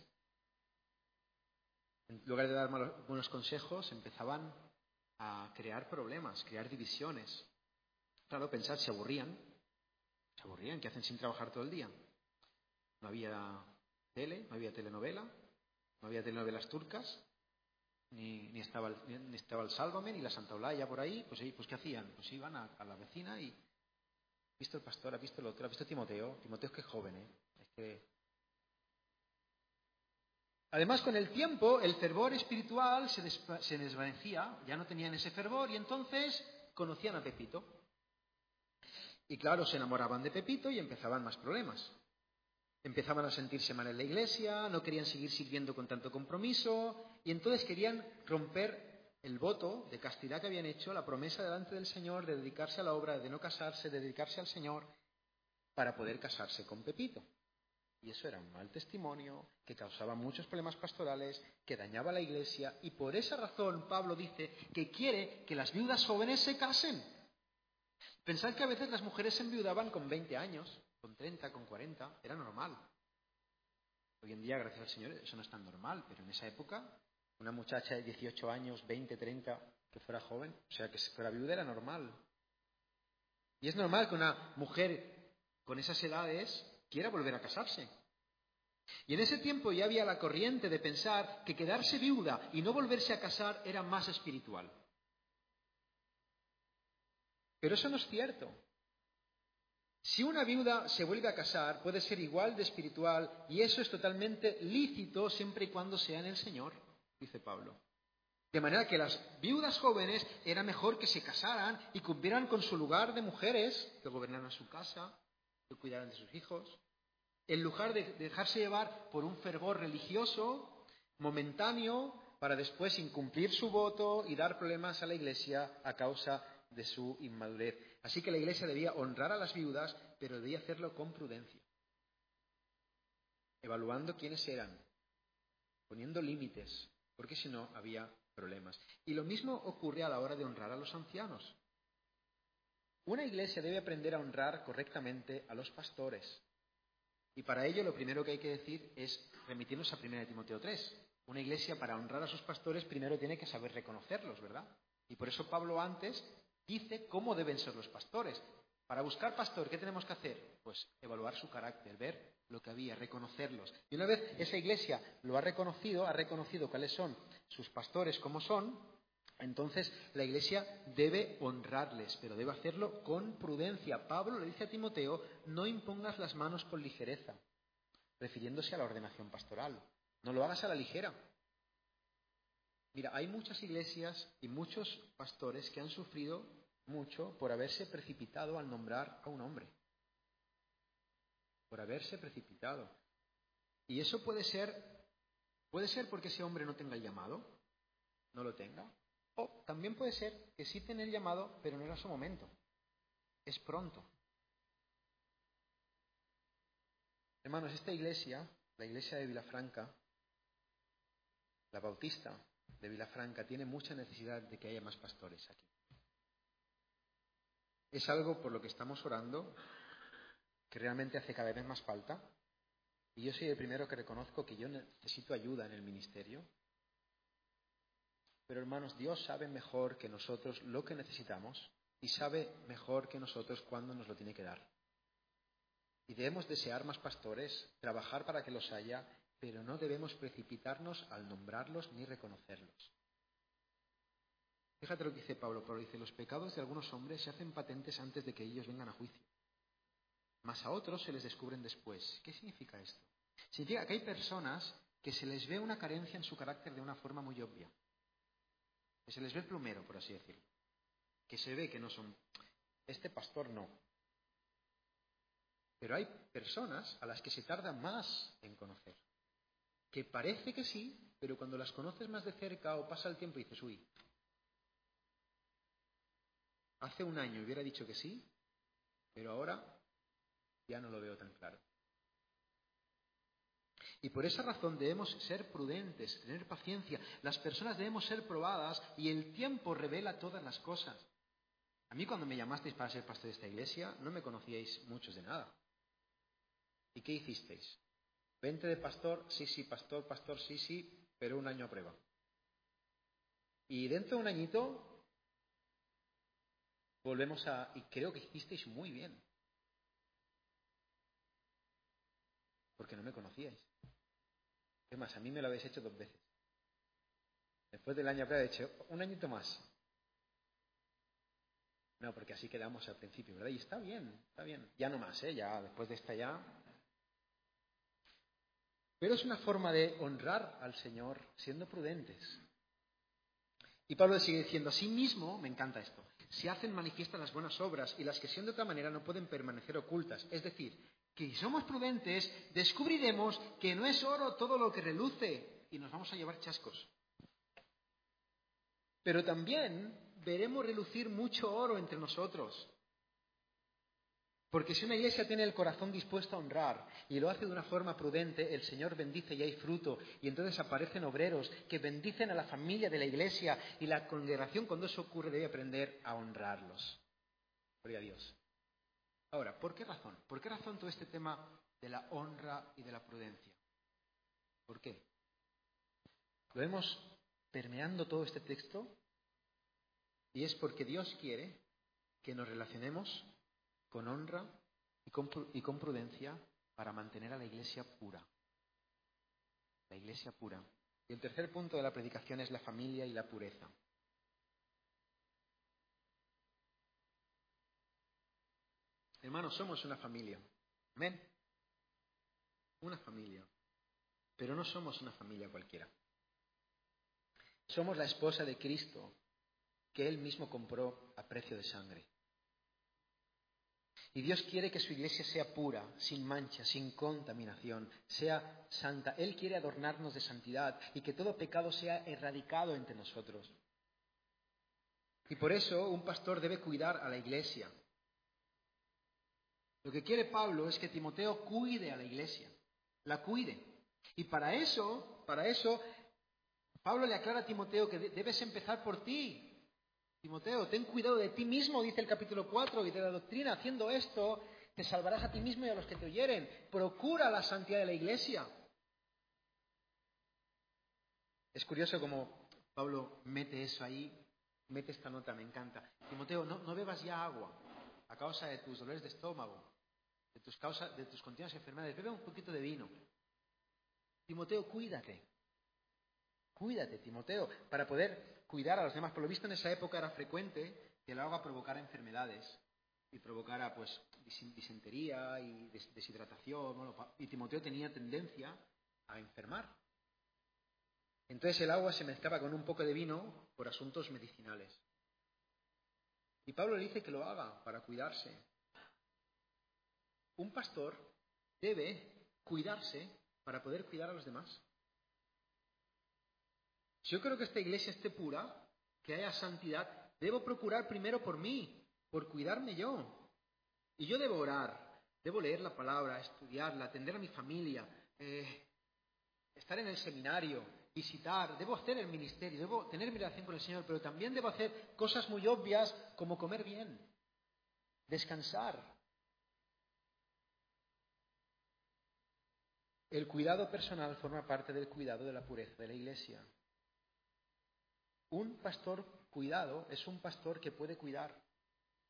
En lugar de dar buenos consejos, empezaban a crear problemas, crear divisiones. Claro, pensad, se aburrían, ¿qué hacen sin trabajar todo el día? No había tele, no había telenovela, no había telenovelas turcas, ni estaba el Sálvame, ni la Santa Olaya por ahí, pues ¿qué hacían? Pues iban a la vecina y ¿has visto el pastor? ¿Has visto el otro? ¿Has visto Timoteo? Timoteo es que es joven, ¿eh? Es que... Además, con el tiempo, el fervor espiritual se desvanecía, ya no tenían ese fervor, y entonces conocían a Pepito. Y claro, se enamoraban de Pepito y empezaban más problemas. Empezaban a sentirse mal en la iglesia, no querían seguir sirviendo con tanto compromiso, y entonces querían romper el voto de castidad que habían hecho, la promesa delante del Señor de dedicarse a la obra, de no casarse, de dedicarse al Señor, para poder casarse con Pepito. Y eso era un mal testimonio que causaba muchos problemas pastorales, que dañaba a la iglesia, y por esa razón Pablo dice que quiere que las viudas jóvenes se casen. Pensad que a veces las mujeres se enviudaban con 20 años, con 30, con 40, era normal. Hoy en día, gracias al Señor, eso no es tan normal, pero en esa época, una muchacha de 18 años, 20, 30, que fuera joven, o sea, que fuera viuda era normal. Y es normal que una mujer con esas edades quiera volver a casarse. Y en ese tiempo ya había la corriente de pensar que quedarse viuda y no volverse a casar era más espiritual. Pero eso no es cierto. Si una viuda se vuelve a casar, puede ser igual de espiritual y eso es totalmente lícito siempre y cuando sea en el Señor, dice Pablo. De manera que las viudas jóvenes era mejor que se casaran y cumplieran con su lugar de mujeres, que gobernaran su casa, que cuidaran de sus hijos, en lugar de dejarse llevar por un fervor religioso momentáneo para después incumplir su voto y dar problemas a la iglesia a causa de su inmadurez. Así que la iglesia debía honrar a las viudas, pero debía hacerlo con prudencia, evaluando quiénes eran, poniendo límites, porque si no había problemas. Y lo mismo ocurre a la hora de honrar a los ancianos. Una iglesia debe aprender a honrar correctamente a los pastores. Y para ello lo primero que hay que decir es remitirnos a 1 Timoteo 3. Una iglesia para honrar a sus pastores primero tiene que saber reconocerlos, ¿verdad? Y por eso Pablo antes dice cómo deben ser los pastores. Para buscar pastor, ¿qué tenemos que hacer? Pues evaluar su carácter, ver lo que había, reconocerlos. Y una vez esa iglesia lo ha reconocido cuáles son sus pastores, cómo son, entonces la iglesia debe honrarles, pero debe hacerlo con prudencia. Pablo le dice a Timoteo, no impongas las manos con ligereza, refiriéndose a la ordenación pastoral. No lo hagas a la ligera. Mira, hay muchas iglesias y muchos pastores que han sufrido mucho por haberse precipitado al nombrar a un hombre. Por haberse precipitado. Y eso puede ser porque ese hombre no tenga el llamado, no lo tenga. O también puede ser que sí tiene el llamado, pero no era su momento. Es pronto. Hermanos, esta iglesia, la iglesia de Vilafranca, la Bautista de Vilafranca, tiene mucha necesidad de que haya más pastores aquí. Es algo por lo que estamos orando, que realmente hace cada vez más falta. Y yo soy el primero que reconozco que yo necesito ayuda en el ministerio. Pero hermanos, Dios sabe mejor que nosotros lo que necesitamos y sabe mejor que nosotros cuándo nos lo tiene que dar. Y debemos desear más pastores, trabajar para que los haya, pero no debemos precipitarnos al nombrarlos ni reconocerlos. Fíjate lo que dice Pablo. Pablo dice, los pecados de algunos hombres se hacen patentes antes de que ellos vengan a juicio, mas a otros se les descubren después. ¿Qué significa esto? Significa que hay personas que se les ve una carencia en su carácter de una forma muy obvia. Que se les ve el plumero, por así decirlo. Que se ve que no son... Este pastor no. Pero hay personas a las que se tarda más en conocer. Que parece que sí, pero cuando las conoces más de cerca o pasa el tiempo dices, uy, hace un año hubiera dicho que sí, pero ahora ya no lo veo tan claro. Y por esa razón debemos ser prudentes, tener paciencia. Las personas debemos ser probadas y el tiempo revela todas las cosas. A mí cuando me llamasteis para ser pastor de esta iglesia no me conocíais muchos de nada. ¿Y qué hicisteis? ¿Vente de pastor? Sí, pastor, sí, pero un año a prueba. Y dentro de un añito volvemos a... Y creo que hicisteis muy bien. Porque no me conocíais. Es más, a mí me lo habéis hecho 2 veces. Después del año a prueba he hecho un añito más. No, porque así quedamos al principio, ¿verdad? Y está bien. Ya no más, ya después de esta ya... Pero es una forma de honrar al Señor siendo prudentes. Y Pablo sigue diciendo, asimismo, me encanta esto, se hacen manifiestas las buenas obras y las que siendo de otra manera no pueden permanecer ocultas. Es decir, que si somos prudentes, descubriremos que no es oro todo lo que reluce y nos vamos a llevar chascos. Pero también veremos relucir mucho oro entre nosotros. Porque si una iglesia tiene el corazón dispuesto a honrar y lo hace de una forma prudente, el Señor bendice y hay fruto. Y entonces aparecen obreros que bendicen a la familia de la iglesia y la congregación, cuando eso ocurre, debe aprender a honrarlos. Gloria a Dios. Ahora, ¿por qué razón? ¿Por qué razón todo este tema de la honra y de la prudencia? ¿Por qué? Lo vemos permeando todo este texto y es porque Dios quiere que nos relacionemos con honra y con prudencia para mantener a la iglesia pura. La iglesia pura. Y el tercer punto de la predicación es la familia y la pureza. Hermanos, somos una familia. Amén. Una familia. Pero no somos una familia cualquiera. Somos la esposa de Cristo, que Él mismo compró a precio de sangre. Y Dios quiere que su iglesia sea pura, sin mancha, sin contaminación, sea santa. Él quiere adornarnos de santidad y que todo pecado sea erradicado entre nosotros. Y por eso un pastor debe cuidar a la iglesia. Lo que quiere Pablo es que Timoteo cuide a la iglesia, la cuide. Y para eso, Pablo le aclara a Timoteo que debes empezar por ti. Timoteo, ten cuidado de ti mismo, dice el capítulo 4, y de la doctrina. Haciendo esto, te salvarás a ti mismo y a los que te oyeren. Procura la santidad de la iglesia. Es curioso cómo Pablo mete eso ahí, mete esta nota, me encanta. Timoteo, no bebas ya agua a causa de tus dolores de estómago, de tus continuas enfermedades. Bebe un poquito de vino. Timoteo, cuídate. Cuídate, Timoteo, para poder cuidar a los demás. Por lo visto en esa época era frecuente que el agua provocara enfermedades y provocara pues disentería y deshidratación. Bueno, y Timoteo tenía tendencia a enfermar. Entonces el agua se mezclaba con un poco de vino por asuntos medicinales. Y Pablo le dice que lo haga para cuidarse. Un pastor debe cuidarse para poder cuidar a los demás. Si yo quiero que esta iglesia esté pura, que haya santidad, debo procurar primero por mí, por cuidarme yo. Y yo debo orar, debo leer la palabra, estudiarla, atender a mi familia, estar en el seminario, visitar, debo hacer el ministerio, debo tener mi relación con el Señor, pero también debo hacer cosas muy obvias como comer bien, descansar. El cuidado personal forma parte del cuidado de la pureza de la iglesia. Un pastor cuidado es un pastor que puede cuidar.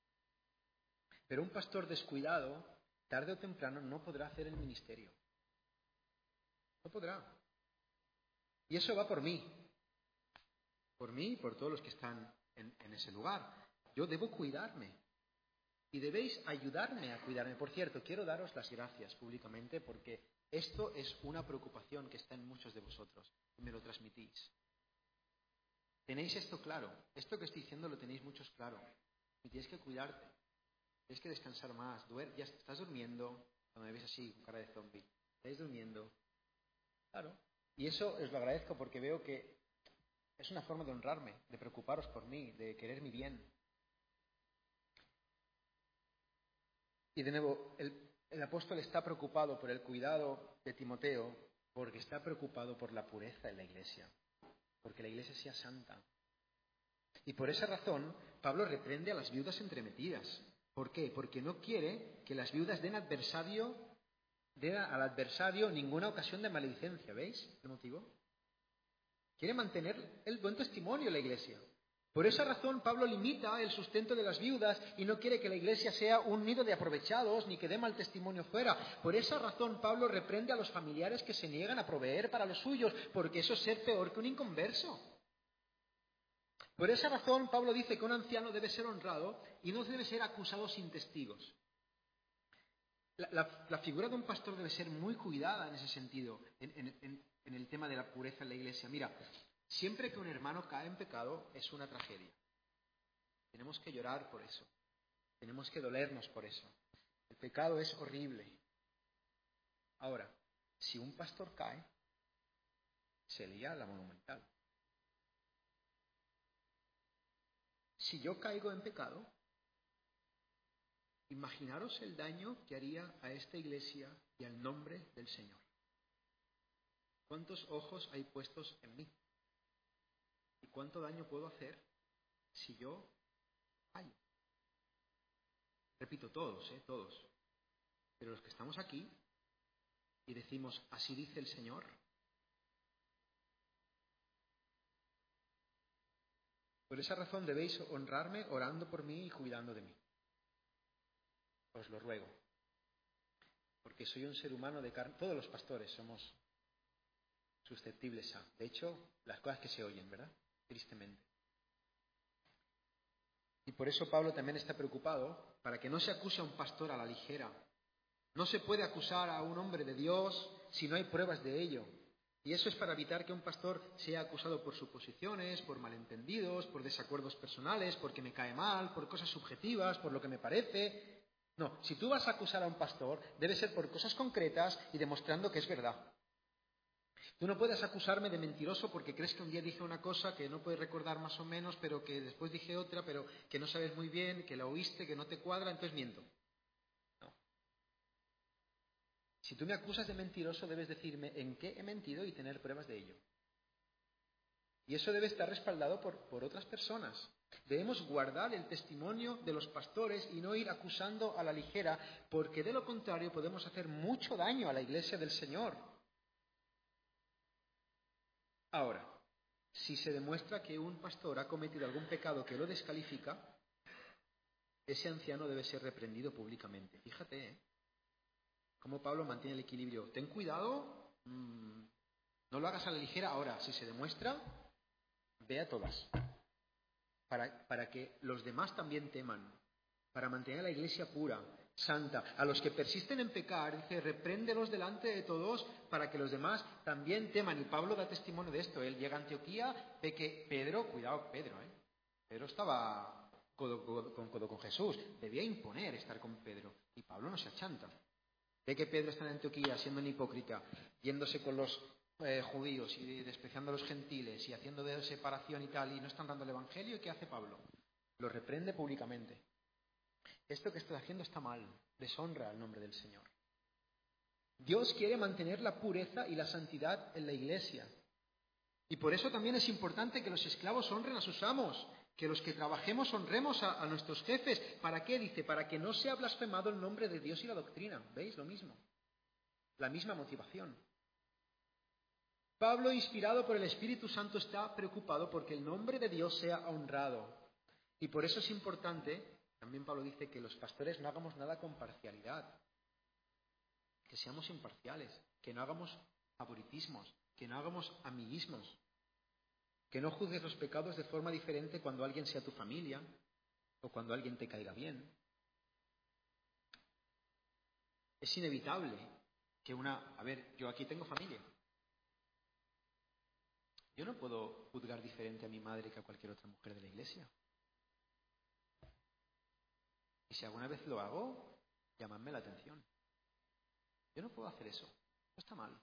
Pero un pastor descuidado, tarde o temprano, no podrá hacer el ministerio. No podrá. Y eso va por mí. Por mí y por todos los que están en ese lugar. Yo debo cuidarme. Y debéis ayudarme a cuidarme. Por cierto, quiero daros las gracias públicamente porque esto es una preocupación que está en muchos de vosotros y me lo transmitís. Tenéis esto claro. Esto que estoy diciendo lo tenéis muchos claro. Y tienes que cuidarte. Tienes que descansar más. Ya estás durmiendo. Cuando me ves así, con cara de zombie. Estáis durmiendo. Claro. Y eso os lo agradezco porque veo que es una forma de honrarme, de preocuparos por mí, de querer mi bien. Y de nuevo, el apóstol está preocupado por el cuidado de Timoteo porque está preocupado por la pureza en la iglesia, porque la iglesia sea santa. Y por esa razón, Pablo reprende a las viudas entremetidas. ¿Por qué? Porque no quiere que las viudas den al adversario ninguna ocasión de maledicencia. ¿Veis el motivo? Quiere mantener el buen testimonio en la iglesia. Por esa razón, Pablo limita el sustento de las viudas y no quiere que la iglesia sea un nido de aprovechados ni que dé mal testimonio fuera. Por esa razón, Pablo reprende a los familiares que se niegan a proveer para los suyos, porque eso es ser peor que un inconverso. Por esa razón, Pablo dice que un anciano debe ser honrado y no debe ser acusado sin testigos. La figura de un pastor debe ser muy cuidada en ese sentido, en el tema de la pureza en la iglesia. Mira, siempre que un hermano cae en pecado es una tragedia. Tenemos que llorar por eso. Tenemos que dolernos por eso. El pecado es horrible. Ahora, si un pastor cae, se lía la monumental. Si yo caigo en pecado, imaginaros el daño que haría a esta iglesia y al nombre del Señor. ¿Cuántos ojos hay puestos en mí? ¿Y cuánto daño puedo hacer si yo fallo? Repito, todos. Pero los que estamos aquí y decimos, así dice el Señor, por esa razón debéis honrarme orando por mí y cuidando de mí. Os lo ruego. Porque soy un ser humano de carne. Todos los pastores somos susceptibles a. De hecho, las cosas que se oyen, ¿verdad? Tristemente. Y por eso Pablo también está preocupado para que no se acuse a un pastor a la ligera. No se puede acusar a un hombre de Dios si no hay pruebas de ello. Y eso es para evitar que un pastor sea acusado por suposiciones, por malentendidos, por desacuerdos personales, porque me cae mal, por cosas subjetivas, por lo que me parece. No, si tú vas a acusar a un pastor, debe ser por cosas concretas y demostrando que es verdad. Tú no puedes acusarme de mentiroso porque crees que un día dije una cosa que no puedes recordar más o menos, pero que después dije otra, pero que no sabes muy bien, que la oíste, que no te cuadra, entonces miento. No. Si tú me acusas de mentiroso, debes decirme en qué he mentido y tener pruebas de ello. Y eso debe estar respaldado por otras personas. Debemos guardar el testimonio de los pastores y no ir acusando a la ligera, porque de lo contrario podemos hacer mucho daño a la iglesia del Señor. Ahora, si se demuestra que un pastor ha cometido algún pecado que lo descalifica, ese anciano debe ser reprendido públicamente. Fíjate, cómo Pablo mantiene el equilibrio. Ten cuidado, no lo hagas a la ligera. Ahora, si se demuestra, ve a todas. Para que los demás también teman. Para mantener a la iglesia pura, santa. A los que persisten en pecar, dice, repréndelos delante de todos para que los demás también teman. Y Pablo da testimonio de esto. Él llega a Antioquía, ve que Pedro, cuidado Pedro, Pedro estaba codo con Jesús. Debía imponer estar con Pedro. Y Pablo no se achanta. Ve que Pedro está en Antioquía siendo un hipócrita, yéndose con los judíos y despreciando a los gentiles y haciendo de separación y tal, y no están dando el evangelio. ¿Y qué hace Pablo? Lo reprende públicamente. Esto que estás haciendo está mal, deshonra al nombre del Señor. Dios quiere mantener la pureza y la santidad en la iglesia. Y por eso también es importante que los esclavos honren a sus amos, que los que trabajemos honremos a nuestros jefes. ¿Para qué? Dice, para que no sea blasfemado el nombre de Dios y la doctrina. ¿Veis? Lo mismo. La misma motivación. Pablo, inspirado por el Espíritu Santo, está preocupado porque el nombre de Dios sea honrado. Y por eso es importante También Pablo dice que los pastores no hagamos nada con parcialidad, que seamos imparciales, que no hagamos favoritismos, que no hagamos amiguismos, que no juzgues los pecados de forma diferente cuando alguien sea tu familia o cuando alguien te caiga bien. Es inevitable que yo aquí tengo familia. Yo no puedo juzgar diferente a mi madre que a cualquier otra mujer de la iglesia. Y si alguna vez lo hago, llamadme la atención. Yo no puedo hacer eso. No está mal.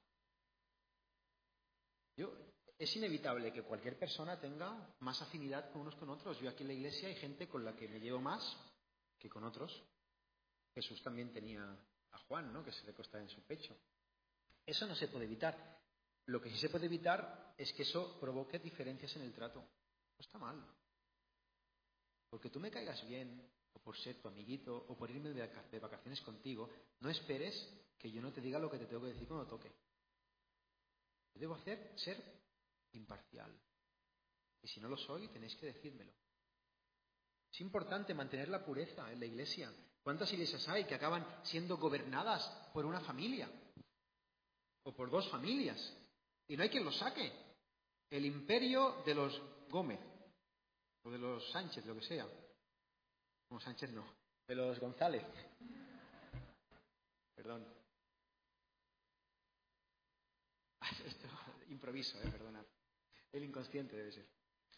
Es inevitable que cualquier persona tenga más afinidad con unos con otros. Yo aquí en la iglesia hay gente con la que me llevo más que con otros. Jesús también tenía a Juan, ¿no?, que se recostaba en su pecho. Eso no se puede evitar. Lo que sí se puede evitar es que eso provoque diferencias en el trato. No está mal. Porque tú me caigas bien, o por ser tu amiguito, o por irme de vacaciones contigo, no esperes que yo no te diga lo que te tengo que decir cuando toque. Yo debo ser imparcial. Y si no lo soy, tenéis que decírmelo. Es importante mantener la pureza en la iglesia. ¿Cuántas iglesias hay que acaban siendo gobernadas por una familia? O por dos familias. Y no hay quien lo saque. El imperio de los Gómez. O de los Sánchez, lo que sea. No, Sánchez no. De los González. Perdón. Esto, improviso, perdonad. El inconsciente debe ser.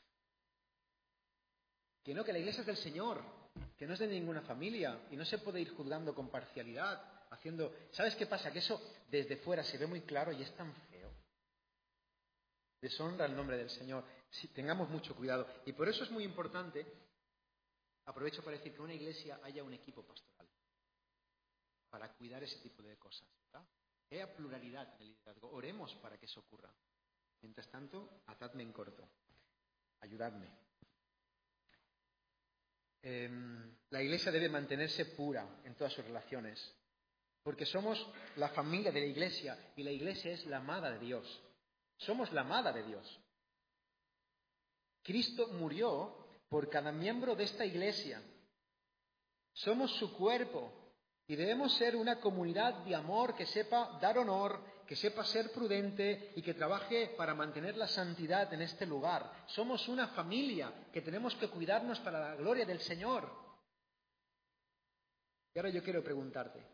Que no, que la iglesia es del Señor, que no es de ninguna familia y no se puede ir juzgando con parcialidad, haciendo... ¿Sabes qué pasa? Que eso desde fuera se ve muy claro y es tan feo. Deshonra el nombre del Señor. Sí, tengamos mucho cuidado. Y por eso es muy importante, aprovecho para decir que en una iglesia haya un equipo pastoral para cuidar ese tipo de cosas, ¿verdad? Que haya pluralidad en el liderazgo. Oremos para que eso ocurra. Mientras tanto, atadme en corto. Ayudadme. La iglesia debe mantenerse pura en todas sus relaciones, porque somos la familia de la iglesia y la iglesia es la amada de Dios. Somos la amada de Dios. Cristo murió por cada miembro de esta iglesia. Somos su cuerpo y debemos ser una comunidad de amor que sepa dar honor, que sepa ser prudente y que trabaje para mantener la santidad en este lugar. Somos una familia que tenemos que cuidarnos para la gloria del Señor. Y ahora yo quiero preguntarte,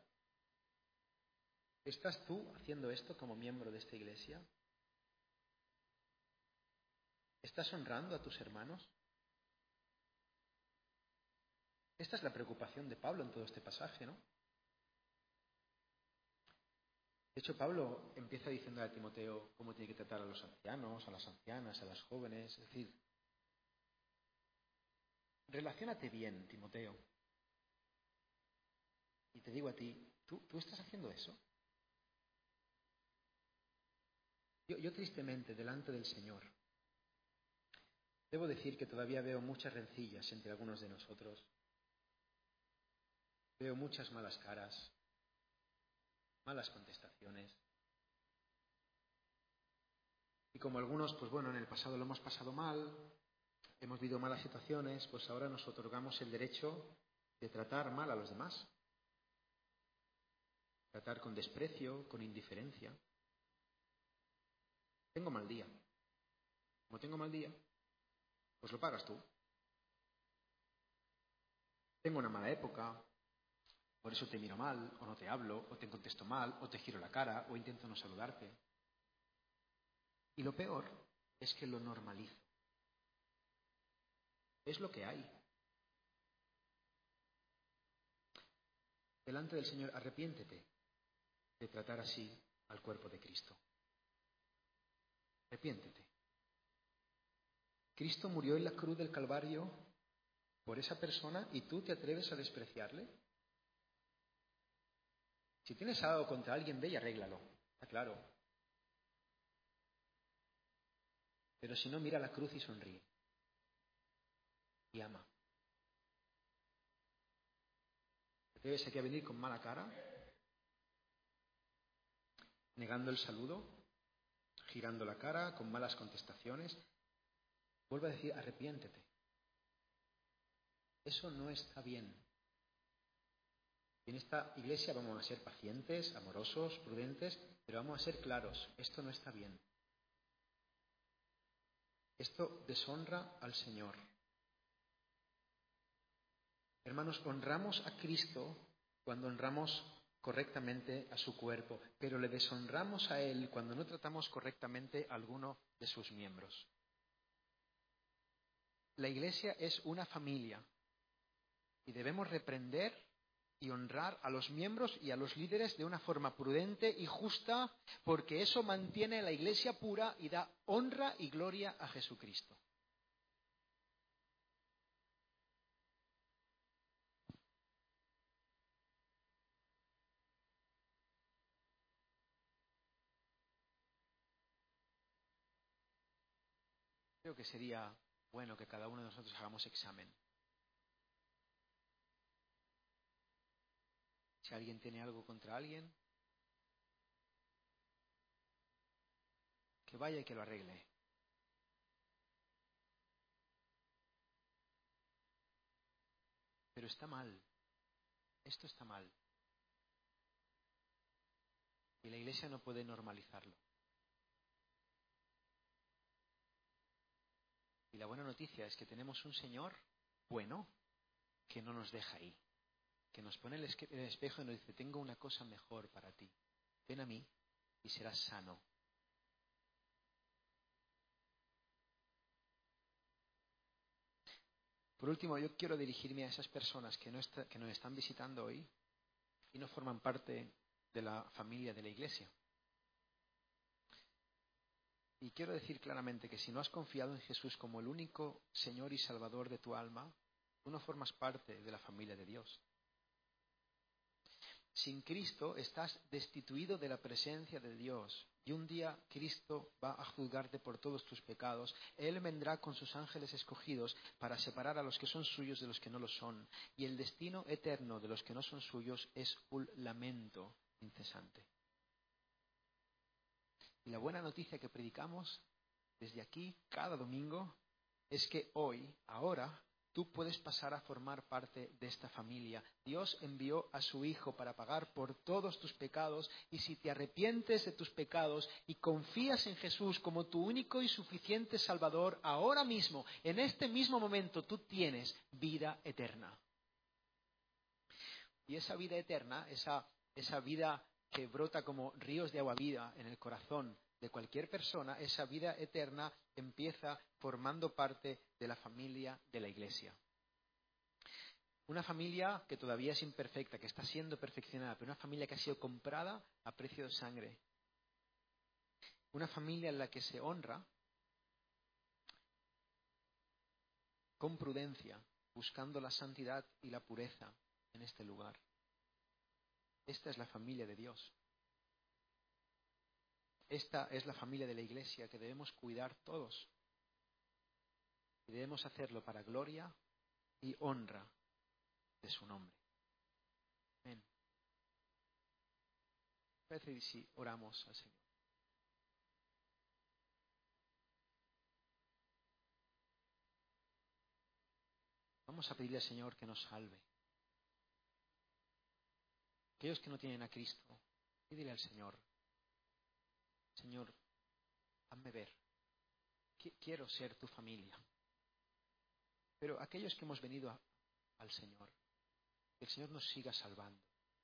¿estás tú haciendo esto como miembro de esta iglesia? ¿Estás honrando a tus hermanos? Esta es la preocupación de Pablo en todo este pasaje, ¿no? De hecho, Pablo empieza diciendo a Timoteo cómo tiene que tratar a los ancianos, a las ancianas, a las jóvenes. Es decir, relaciónate bien, Timoteo. Y te digo a ti, ¿tú estás haciendo eso? Yo tristemente, delante del Señor, debo decir que todavía veo muchas rencillas entre algunos de nosotros. Veo muchas malas caras, malas contestaciones. Y como algunos, pues bueno, en el pasado lo hemos pasado mal, hemos vivido malas situaciones, pues ahora nos otorgamos el derecho de tratar mal a los demás. Tratar con desprecio, con indiferencia. Tengo mal día. Como tengo mal día, pues lo pagas tú. Tengo una mala época, por eso te miro mal, o no te hablo, o te contesto mal, o te giro la cara, o intento no saludarte. Y lo peor es que lo normalizo. Es lo que hay. Delante del Señor, arrepiéntete de tratar así al cuerpo de Cristo. Arrepiéntete. Cristo murió en la cruz del Calvario por esa persona y tú te atreves a despreciarle. Si tienes algo contra alguien, ve y arréglalo. Está claro. Pero si no, mira la cruz y sonríe. Y ama. ¿Te atreves aquí a venir con mala cara? Negando el saludo, girando la cara, con malas contestaciones. Vuelvo a decir, arrepiéntete. Eso no está bien. En esta iglesia vamos a ser pacientes, amorosos, prudentes, pero vamos a ser claros, esto no está bien. Esto deshonra al Señor. Hermanos, honramos a Cristo cuando honramos correctamente a su cuerpo, pero le deshonramos a Él cuando no tratamos correctamente a alguno de sus miembros. La iglesia es una familia y debemos reprender y honrar a los miembros y a los líderes de una forma prudente y justa, porque eso mantiene a la iglesia pura y da honra y gloria a Jesucristo. Creo que sería bueno que cada uno de nosotros hagamos examen. Si alguien tiene algo contra alguien, que vaya y que lo arregle. Pero está mal. Esto está mal. Y la iglesia no puede normalizarlo. Y la buena noticia es que tenemos un Señor bueno que no nos deja ahí. Que nos pone el espejo y nos dice, tengo una cosa mejor para ti. Ven a mí y serás sano. Por último, yo quiero dirigirme a esas personas que nos están visitando hoy y no forman parte de la familia de la iglesia. Y quiero decir claramente que si no has confiado en Jesús como el único Señor y Salvador de tu alma, tú no formas parte de la familia de Dios. Sin Cristo estás destituido de la presencia de Dios. Y un día Cristo va a juzgarte por todos tus pecados. Él vendrá con sus ángeles escogidos para separar a los que son suyos de los que no lo son. Y el destino eterno de los que no son suyos es un lamento incesante. Y la buena noticia que predicamos desde aquí cada domingo es que hoy, ahora, tú puedes pasar a formar parte de esta familia. Dios envió a su Hijo para pagar por todos tus pecados y si te arrepientes de tus pecados y confías en Jesús como tu único y suficiente Salvador, ahora mismo, en este mismo momento, tú tienes vida eterna. Y esa vida eterna, esa vida que brota como ríos de agua viva en el corazón de cualquier persona, esa vida eterna empieza formando parte de la familia de la Iglesia. Una familia que todavía es imperfecta, que está siendo perfeccionada, pero una familia que ha sido comprada a precio de sangre. Una familia en la que se honra con prudencia, buscando la santidad y la pureza en este lugar. Esta es la familia de Dios. Esta es la familia de la Iglesia que debemos cuidar todos. Y debemos hacerlo para gloria y honra de su nombre. Amén. Parece si oramos al Señor. Vamos a pedirle al Señor que nos salve. Aquellos que no tienen a Cristo, pídele al Señor. Señor, hazme ver. Quiero ser tu familia. Pero aquellos que hemos venido al Señor, que el Señor nos siga salvando.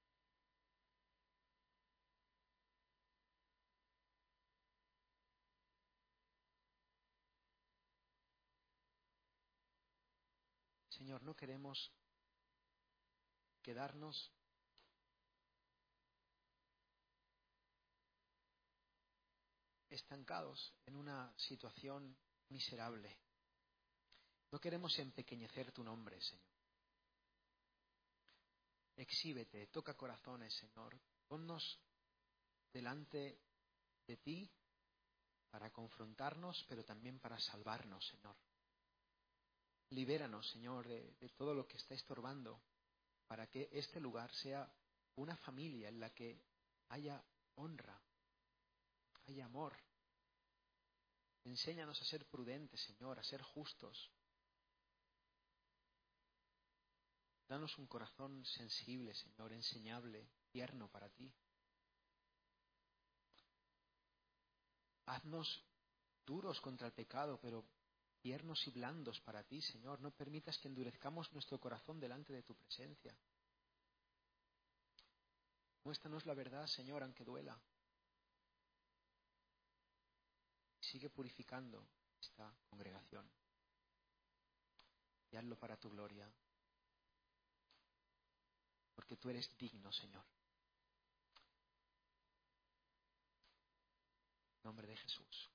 Señor, no queremos quedarnos estancados en una situación miserable. No queremos empequeñecer tu nombre, Señor. Exhíbete, toca corazones, Señor. Ponnos delante de ti para confrontarnos, pero también para salvarnos, Señor. Libéranos, Señor, de todo lo que está estorbando, para que este lugar sea una familia en la que haya honra, haya amor. Enséñanos a ser prudentes, Señor, a ser justos. Danos un corazón sensible, Señor, enseñable, tierno para ti. Haznos duros contra el pecado, pero tiernos y blandos para ti, Señor. No permitas que endurezcamos nuestro corazón delante de tu presencia. Muéstranos la verdad, Señor, aunque duela. Sigue purificando esta congregación. Y hazlo para tu gloria. Porque tú eres digno, Señor. En nombre de Jesús.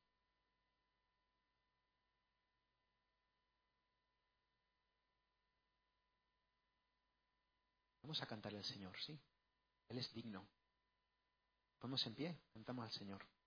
Vamos a cantarle al Señor, ¿sí? Él es digno. Ponnos en pie, cantamos al Señor.